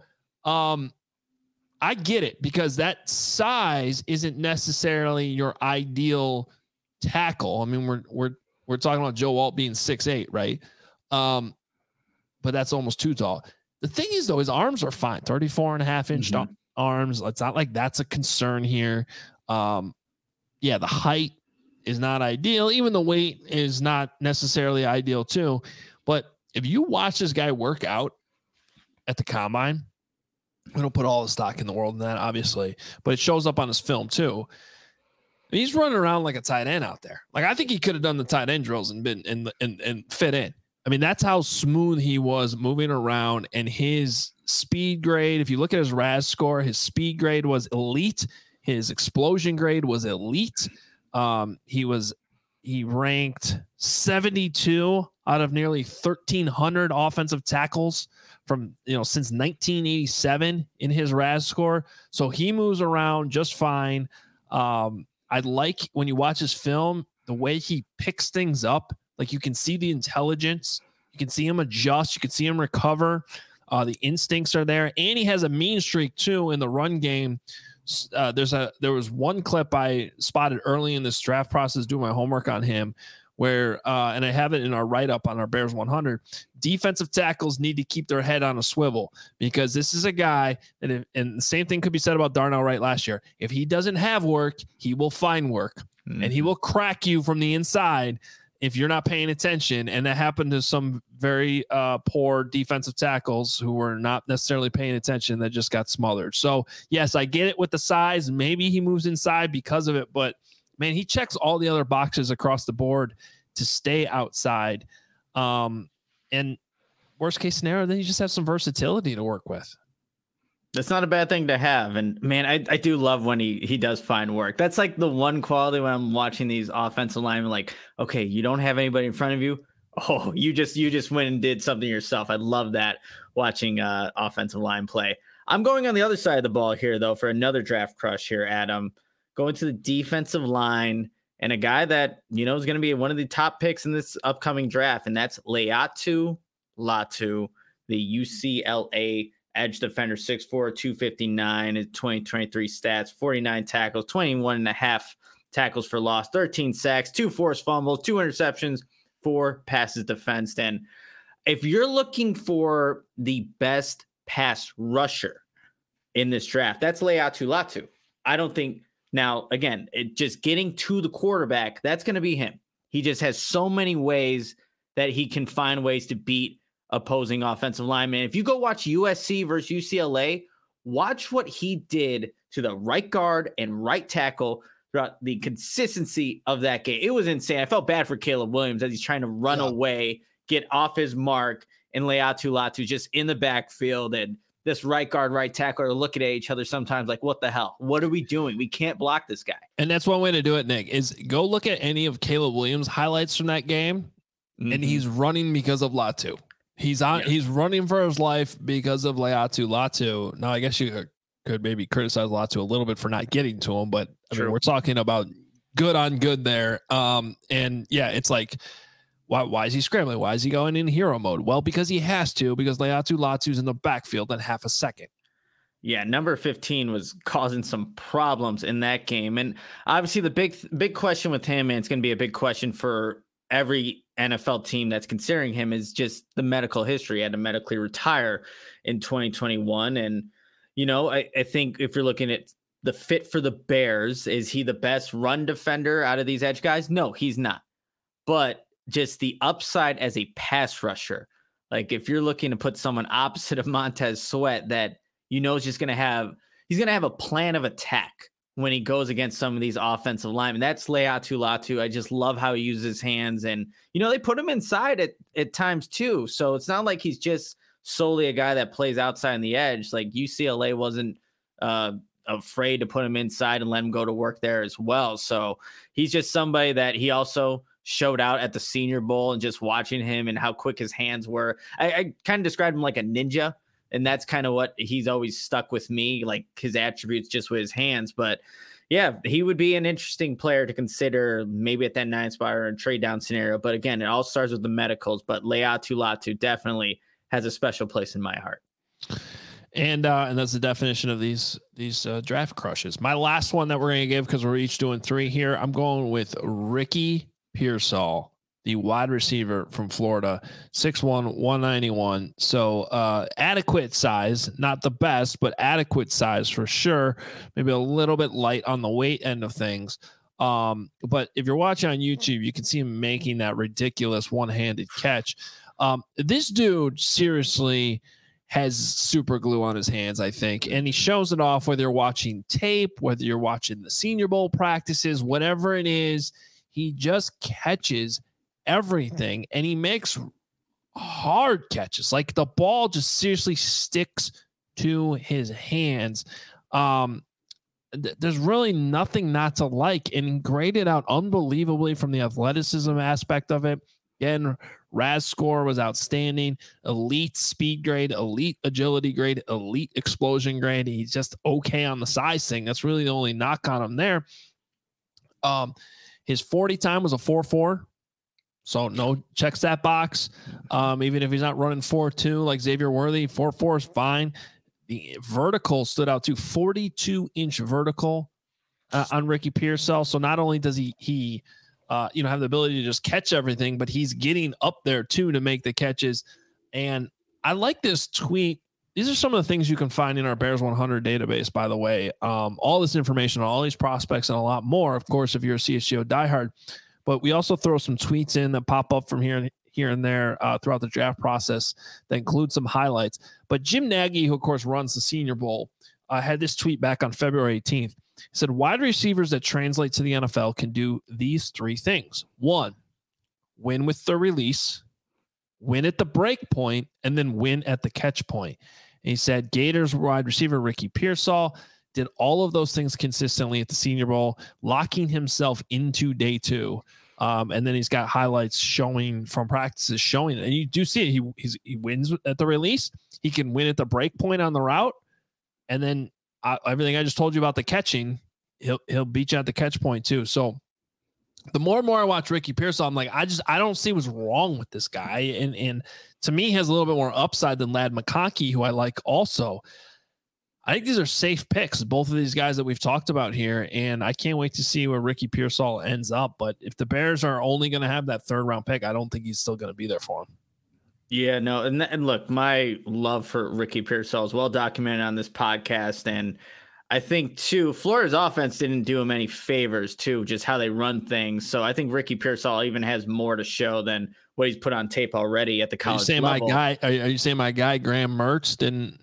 I get it, because that size isn't necessarily your ideal tackle. I mean, we're talking about Joe Alt being 6'8", right? But that's almost too tall. The thing is, though, his arms are fine. 34.5-inch arms. It's not like that's a concern here. Yeah, the height is not ideal. Even the weight is not necessarily ideal too. But if you watch this guy work out at the combine, we don't put all the stock in the world in that, obviously, but it shows up on his film too. And he's running around like a tight end out there. Like, I think he could have done the tight end drills and been and fit in. I mean, that's how smooth he was moving around, and his speed grade, if you look at his RAS score, his speed grade was elite. His explosion grade was elite. He ranked 72 out of nearly 1,300 offensive tackles from, since 1987 in his RAS score. So he moves around just fine. I like when you watch his film, the way he picks things up. Like, you can see the intelligence, you can see him adjust, you can see him recover. The instincts are there, and he has a mean streak too in the run game. There was one clip I spotted early in this draft process, doing my homework on him, where and I have it in our write-up on our Bears 100. Defensive tackles need to keep their head on a swivel, because this is a guy that, and the same thing could be said about Darnell Wright last year. If he doesn't have work, he will find work, and he will crack you from the inside if you're not paying attention. And that happened to some very poor defensive tackles who were not necessarily paying attention, that just got smothered. So yes, I get it with the size. Maybe he moves inside because of it, but man, he checks all the other boxes across the board to stay outside. And worst case scenario, then you just have some versatility to work with. That's not a bad thing to have. And man, I do love when he does find work. That's like the one quality when I'm watching these offensive linemen, like, okay, you don't have anybody in front of you. Oh, you just went and did something yourself. I love that, watching offensive line play. I'm going on the other side of the ball here, though, for another draft crush here, Adam. Going to the defensive line, and a guy that, is going to be one of the top picks in this upcoming draft, and that's Laiatu Latu, the UCLA edge defender, 6'4", 259, his 2023 stats, 49 tackles, 21.5 tackles for loss, 13 sacks, 2 forced fumbles, 2 interceptions, 4 passes defensed. And if you're looking for the best pass rusher in this draft, that's Laiatu Latu. I don't think, now, again, just getting to the quarterback, that's going to be him. He just has so many ways that he can find ways to beat opposing offensive linemen. If you go watch USC versus UCLA, watch what he did to the right guard and right tackle throughout the consistency of that game. It was insane. I felt bad for Caleb Williams as he's trying to run away, get off his mark, and Laiatu Latu just in the backfield. And this right guard, right tackle are looking at each other sometimes like, what the hell? What are we doing? We can't block this guy. And that's one way to do it, Nick, is go look at any of Caleb Williams' highlights from that game, and he's running because of Latu. He's running for his life because of Laiatu Latu. Now, I guess you could maybe criticize Latu a little bit for not getting to him, but I mean, we're talking about good on good there. And yeah, it's like, why is he scrambling? Why is he going in hero mode? Well, because he has to, because Laiatu Latu's in the backfield in half a second. Yeah, number 15 was causing some problems in that game. And obviously the big question with him, and it's going to be a big question for every NFL team that's considering him, is just the medical history. He had to medically retire in 2021. And, I think if you're looking at the fit for the Bears, is he the best run defender out of these edge guys? No, he's not. But just the upside as a pass rusher, like if you're looking to put someone opposite of Montez Sweat that is just going to have, he's going to have a plan of attack when he goes against some of these offensive linemen. That's Laiatu Latu. I just love how he uses his hands, and they put him inside at times too. So it's not like he's just solely a guy that plays outside on the edge. Like UCLA wasn't afraid to put him inside and let him go to work there as well. So he's just somebody that he also showed out at the Senior Bowl, and just watching him and how quick his hands were. I kind of described him like a ninja. And that's kind of what he's always stuck with me, like his attributes just with his hands. But yeah, he would be an interesting player to consider maybe at that 9 spot or a trade down scenario. But again, it all starts with the medicals. But Laiatu Latu definitely has a special place in my heart. And that's the definition of these draft crushes. My last one that we're going to give, because we're each doing 3 here, I'm going with Ricky Pearsall, the wide receiver from Florida, 6'1", 191. So adequate size, not the best, but adequate size for sure. Maybe a little bit light on the weight end of things. But if you're watching on YouTube, you can see him making that ridiculous one-handed catch. This dude seriously has super glue on his hands, I think. And he shows it off whether you're watching tape, whether you're watching the Senior Bowl practices, whatever it is, he just catches everything. And he makes hard catches. Like the ball just seriously sticks to his hands. There's really nothing not to like, and graded out unbelievably from the athleticism aspect of it. Again, RAS score was outstanding. Elite speed grade, elite agility grade, elite explosion grade. He's just okay on the size thing. That's really the only knock on him there. His 40 time was a 4.4. So no, checks that box. Even if he's not running 4.2 like Xavier Worthy, 4.4 is fine. The vertical stood out to 42-inch vertical on Ricky Pearsall. So not only does he have the ability to just catch everything, but he's getting up there too to make the catches. And I like this tweet. These are some of the things you can find in our Bears 100 database, by the way. All this information, all these prospects, and a lot more, of course, if you're a CHGO diehard. But we also throw some tweets in that pop up from here and there throughout the draft process that include some highlights. But Jim Nagy, who of course runs the Senior Bowl, had this tweet back on February 18th. He said, wide receivers that translate to the NFL can do these 3 things. 1, win with the release, win at the break point, and then win at the catch point. And he said Gators wide receiver Ricky Pearsall did all of those things consistently at the Senior Bowl, locking himself into day 2. And then he's got highlights showing from practices showing it. And you do see it. He wins at the release. He can win at the break point on the route. And then everything I just told you about the catching, he'll beat you at the catch point too. So the more and more I watch Ricky Pearsall, I'm like, I don't see what's wrong with this guy. And to me, he has a little bit more upside than Ladd McConkey, who I like also. I think these are safe picks, both of these guys that we've talked about here, and I can't wait to see where Ricky Pearsall ends up. But if the Bears are only going to have that 3rd round pick, I don't think he's still going to be there for him. Yeah, no, and look, my love for Ricky Pearsall is well documented on this podcast, and I think too, Florida's offense didn't do him any favors too, just how they run things. So I think Ricky Pearsall even has more to show than what he's put on tape already at the college level. Are you saying my guy Graham Mertz didn't,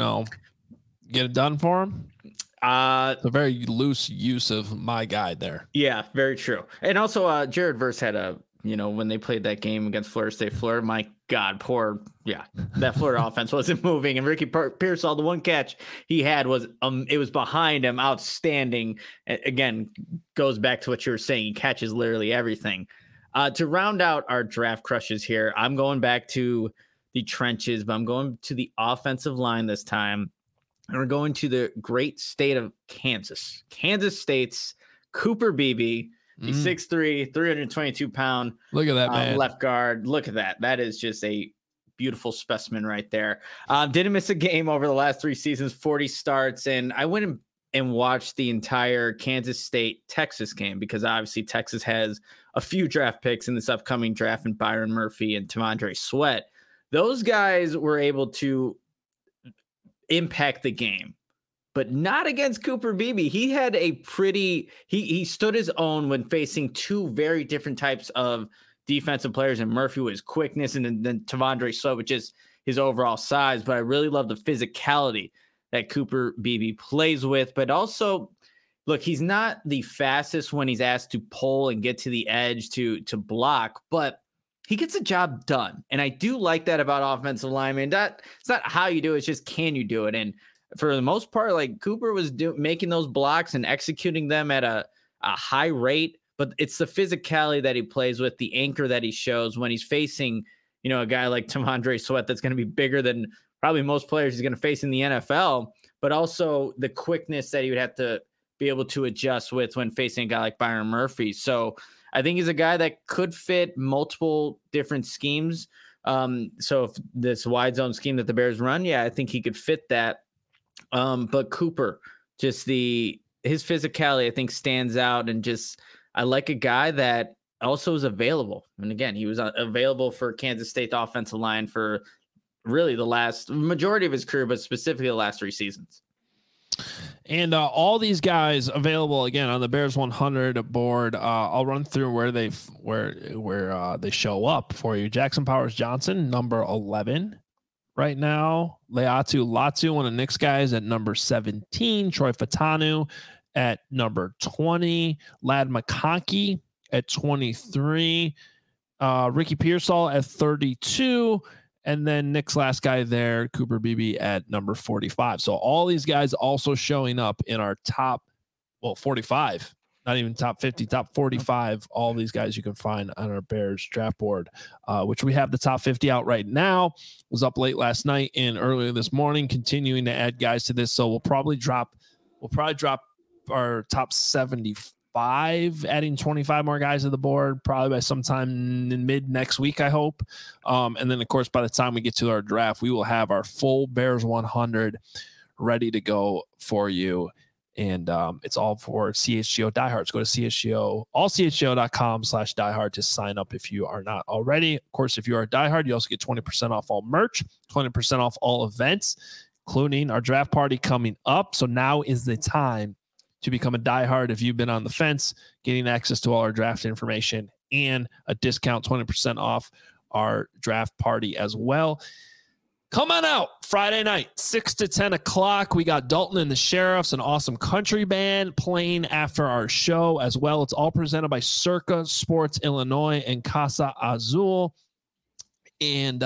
get it done for him? It's a very loose use of my guy there. Yeah, very true. And also Jared Verse had when they played that game against Florida State, my God, that Florida offense wasn't moving. And Ricky Pearsall, the one catch he had was, it was behind him, outstanding. Again, goes back to what you were saying. He catches literally everything. To round out our draft crushes here, I'm going back to the trenches, but I'm going to the offensive line this time. And we're going to the great state of Kansas. Kansas State's Cooper Beebe, the 6'3", 322-pound look at that man. Left guard. Look at that. That is just a beautiful specimen right there. Didn't miss a game over the last 3 seasons, 40 starts. And I went and watched the entire Kansas State-Texas game because obviously Texas has a few draft picks in this upcoming draft, and Byron Murphy and T'Vondre Sweat. Those guys were able to impact the game, but not against Cooper Beebe. He had he stood his own when facing 2 very different types of defensive players, and Murphy with his quickness, and then T'Vondre Sweat with just his overall size. But I really love the physicality that Cooper Beebe plays with. But also, look, he's not the fastest when he's asked to pull and get to the edge to block, but he gets the job done. And I do like that about offensive linemen. It's not how you do it, it's just can you do it? And for the most part, like Cooper was making those blocks and executing them at a high rate, but it's the physicality that he plays with, the anchor that he shows when he's facing, a guy like T'Vondre Sweat that's going to be bigger than probably most players he's going to face in the NFL, but also the quickness that he would have to be able to adjust with when facing a guy like Byron Murphy. So I think he's a guy that could fit multiple different schemes. So if this wide zone scheme that the Bears run, I think he could fit that. But Cooper, just his physicality, I think, stands out, and just I like a guy that also is available. And again, he was available for Kansas State offensive line for really the majority of his career, but specifically the last 3 seasons. And all these guys available again on the Bears 100 board. I'll run through where they show up for you. Jackson Powers Johnson, number 11 right now. Laiatu Latu, one of Nick's guys, at number 17. Troy Fatanu at number 20. Ladd McConkey at 23. Ricky Pearsall at 32. And then Nick's last guy there, Cooper Beebe, at number 45. So all these guys also showing up in our top, 45, not even top 50, top 45. All these guys you can find on our Bears draft board, which we have the top 50 out right now. Was up late last night and earlier this morning, continuing to add guys to this. So we'll probably drop our top 75, adding 25 more guys to the board, probably by sometime in mid next week, I hope. And then, of course, by the time we get to our draft, we will have our full Bears 100 ready to go for you. And it's all for CHGO diehards. Go to allchgo.com/diehard to sign up if you are not already. Of course, if you are a diehard, you also get 20% off all merch, 20% off all events, including our draft party coming up. So now is the time to become a diehard if you've been on the fence, getting access to all our draft information and a discount, 20% off our draft party as well. Come on out Friday night, 6 to 10 o'clock. We got Dalton and the Sheriffs, an awesome country band, playing after our show as well. It's all presented by Circa Sports Illinois and Casa Azul. And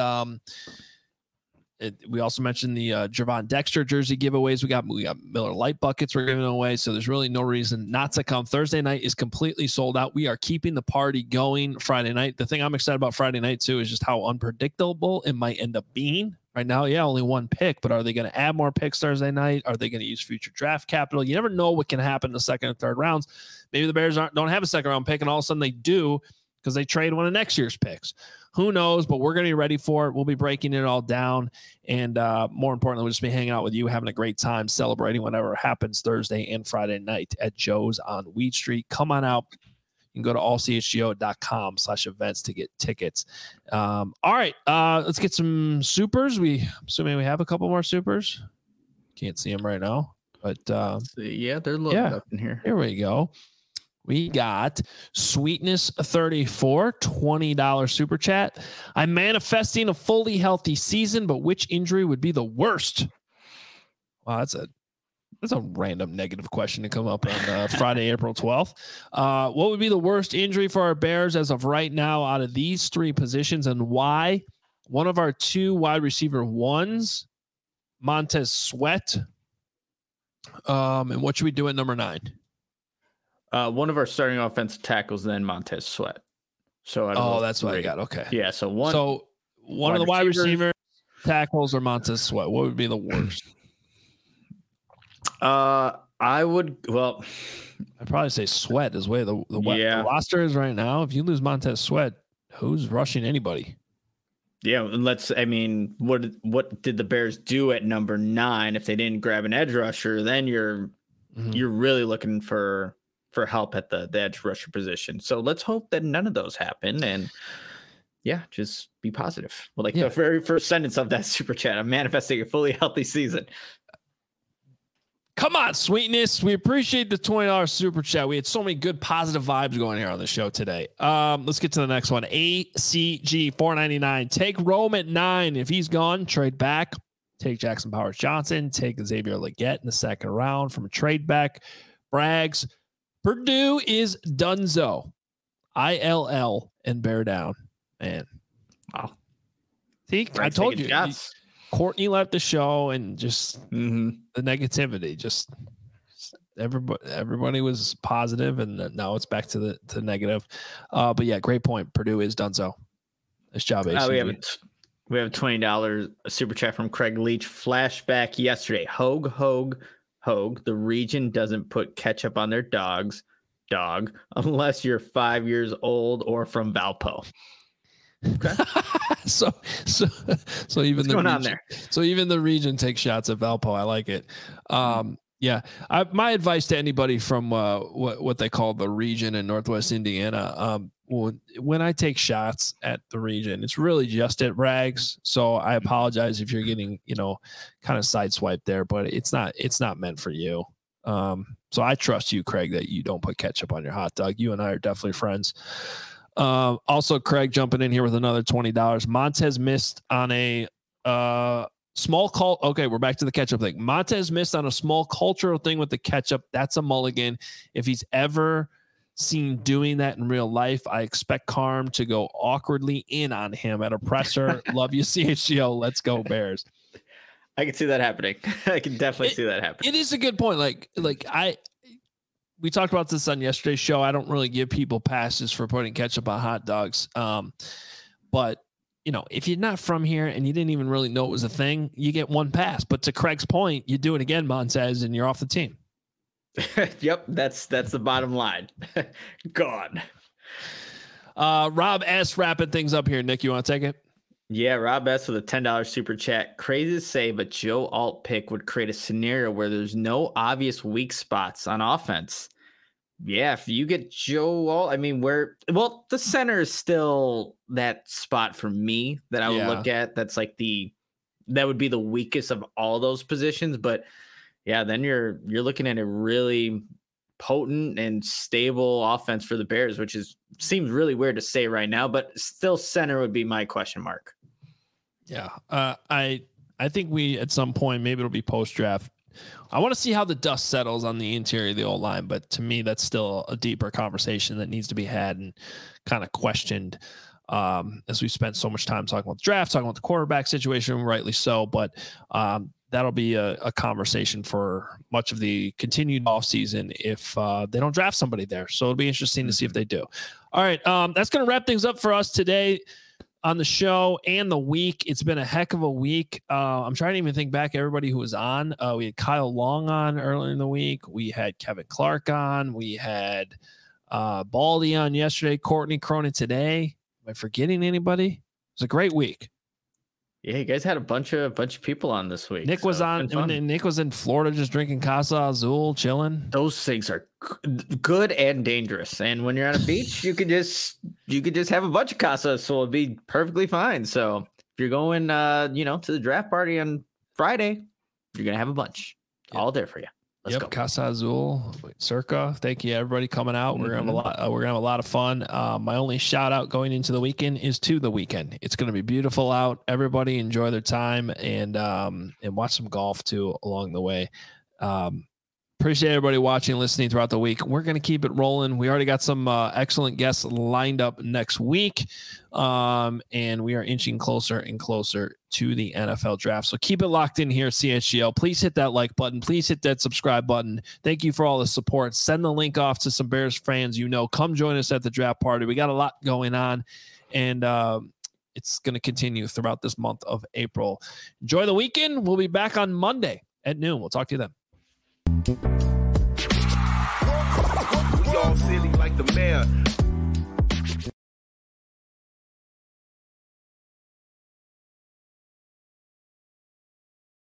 we also mentioned the Gervon Dexter jersey giveaways. We got Miller Lite buckets we're giving away. So there's really no reason not to come. Thursday night is completely sold out. We are keeping the party going Friday night. The thing I'm excited about Friday night too is just how unpredictable it might end up being. Right now, only one pick, but are they going to add more picks Thursday night? Are they going to use future draft capital? You never know what can happen in the second and third rounds. Maybe the Bears don't have a second round pick, and all of a sudden they do because they trade one of next year's picks. Who knows? But we're going to be ready for it. We'll be breaking it all down, and more importantly, we'll just be hanging out with you, having a great time, celebrating whatever happens Thursday and Friday night at Joe's on Weed Street. Come on out. You can go to allchgo.com/events to get tickets. All right, let's get some supers. I'm assuming we have a couple more supers. Can't see them right now, but yeah, they're loaded up in here. Here we go. We got Sweetness 34, $20 super chat. I'm manifesting a fully healthy season, but which injury would be the worst? Wow, that's a random negative question to come up on Friday, April 12th. What would be the worst injury for our Bears as of right now out of these 3 positions, and why? One of our 2 wide receiver ones, Montez Sweat. And what should we do at number 9? One of our starting offensive tackles, then Montez Sweat. So that's what I got. Okay. Yeah. So one of the wide receiver tackles or Montez Sweat. What would be the worst? I'd probably say Sweat is where the roster is right now. If you lose Montez Sweat, who's rushing anybody? Yeah, what did the Bears do at number 9? If they didn't grab an edge rusher, then you're really looking for help at the edge rusher position. So let's hope that none of those happen, and just be positive. Well, the very first sentence of that super chat, I'm manifesting a fully healthy season. Come on, Sweetness. We appreciate the $20 super chat. We had so many good positive vibes going here on the show today. Let's get to the next one. ACG 499. Take Rome at 9. If he's gone, trade back. Take Jackson Powers Johnson. Take Xavier Legette in the second round from a trade back. Braggs. Purdue is donezo. ILL and bear down. Man. Wow. See, I told you. Courtney left the show and just the negativity. Just everybody was positive, and now it's back to the negative. But yeah, great point. Purdue is donezo. Nice job, ACG. We have a $20 super chat from Craig Leach. Flashback yesterday. Hogue. The region doesn't put ketchup on their dog, unless you're 5 years old or from Valpo. Okay. so even What's the going region, on there? So even the region takes shots at Valpo. I like it. Yeah. My advice to anybody from what they call the region in Northwest Indiana, when I take shots at the region, it's really just at Rags. So I apologize if you're getting, kind of sideswiped there, but it's not meant for you. So I trust you, Craig, that you don't put ketchup on your hot dog. You and I are definitely friends. Also, Craig jumping in here with another $20. Montez missed on a small call. Okay, we're back to the ketchup thing. Montez missed on a small cultural thing with the ketchup. That's a mulligan. If he's ever seen doing that in real life, I expect Carm to go awkwardly in on him at a presser. Love you, CHGO. Let's go Bears. I can see that happening. I can definitely see that happening. It is a good point. We talked about this on yesterday's show. I don't really give people passes for putting ketchup on hot dogs. But if you're not from here and you didn't even really know it was a thing, you get one pass. But to Craig's point, you do it again, Montez, and you're off the team. Yep, that's the bottom line. Gone. Rob S. wrapping things up here. Nick, you want to take it? Yeah, Rob S. with a $10 super chat. Crazy to say, but Joe Alt pick would create a scenario where there's no obvious weak spots on offense. Yeah, if you get Joe Alt, the center is still that spot for me that I would look at. That's like that would be the weakest of all those positions. But yeah, then you're looking at a really potent and stable offense for the Bears, which seems really weird to say right now, but still center would be my question mark. Yeah. I think we, at some point, maybe it'll be post-draft, I want to see how the dust settles on the interior of the old line, but to me, that's still a deeper conversation that needs to be had and kind of questioned as we spent so much time talking about the draft, talking about the quarterback situation, rightly so, but that'll be a conversation for much of the continued offseason if they don't draft somebody there. So it'll be interesting to see if they do. All right, that's going to wrap things up for us today on the show and the week. It's been a heck of a week. I'm trying to even think back everybody who was on. We had Kyle Long on earlier in the week. We had Kevin Clark on. We had Baldy on yesterday. Courtney Cronin today. Am I forgetting anybody? It was a great week. Yeah, you guys had a bunch of people on this week. Nick was on. Nick was in Florida just drinking Casa Azul, chilling. Those things are good and dangerous. And when you're on a beach, you could just have a bunch of Casa Azul. It'd be perfectly fine. So if you're going, to the draft party on Friday, you're gonna have a bunch all there for you. Let's go. Casa Azul, Circa. Thank you, everybody, coming out. We're gonna have a lot of fun. My only shout out going into the weekend is to the weekend. It's gonna be beautiful out. Everybody enjoy their time and watch some golf too along the way. Appreciate everybody watching and listening throughout the week. We're going to keep it rolling. We already got some excellent guests lined up next week. And we are inching closer and closer to the NFL draft. So keep it locked in here, CHGO. Please hit that like button. Please hit that subscribe button. Thank you for all the support. Send the link off to some Bears fans. Come join us at the draft party. We got a lot going on. And it's going to continue throughout this month of April. Enjoy the weekend. We'll be back on Monday at noon. We'll talk to you then. We all silly like the mayor.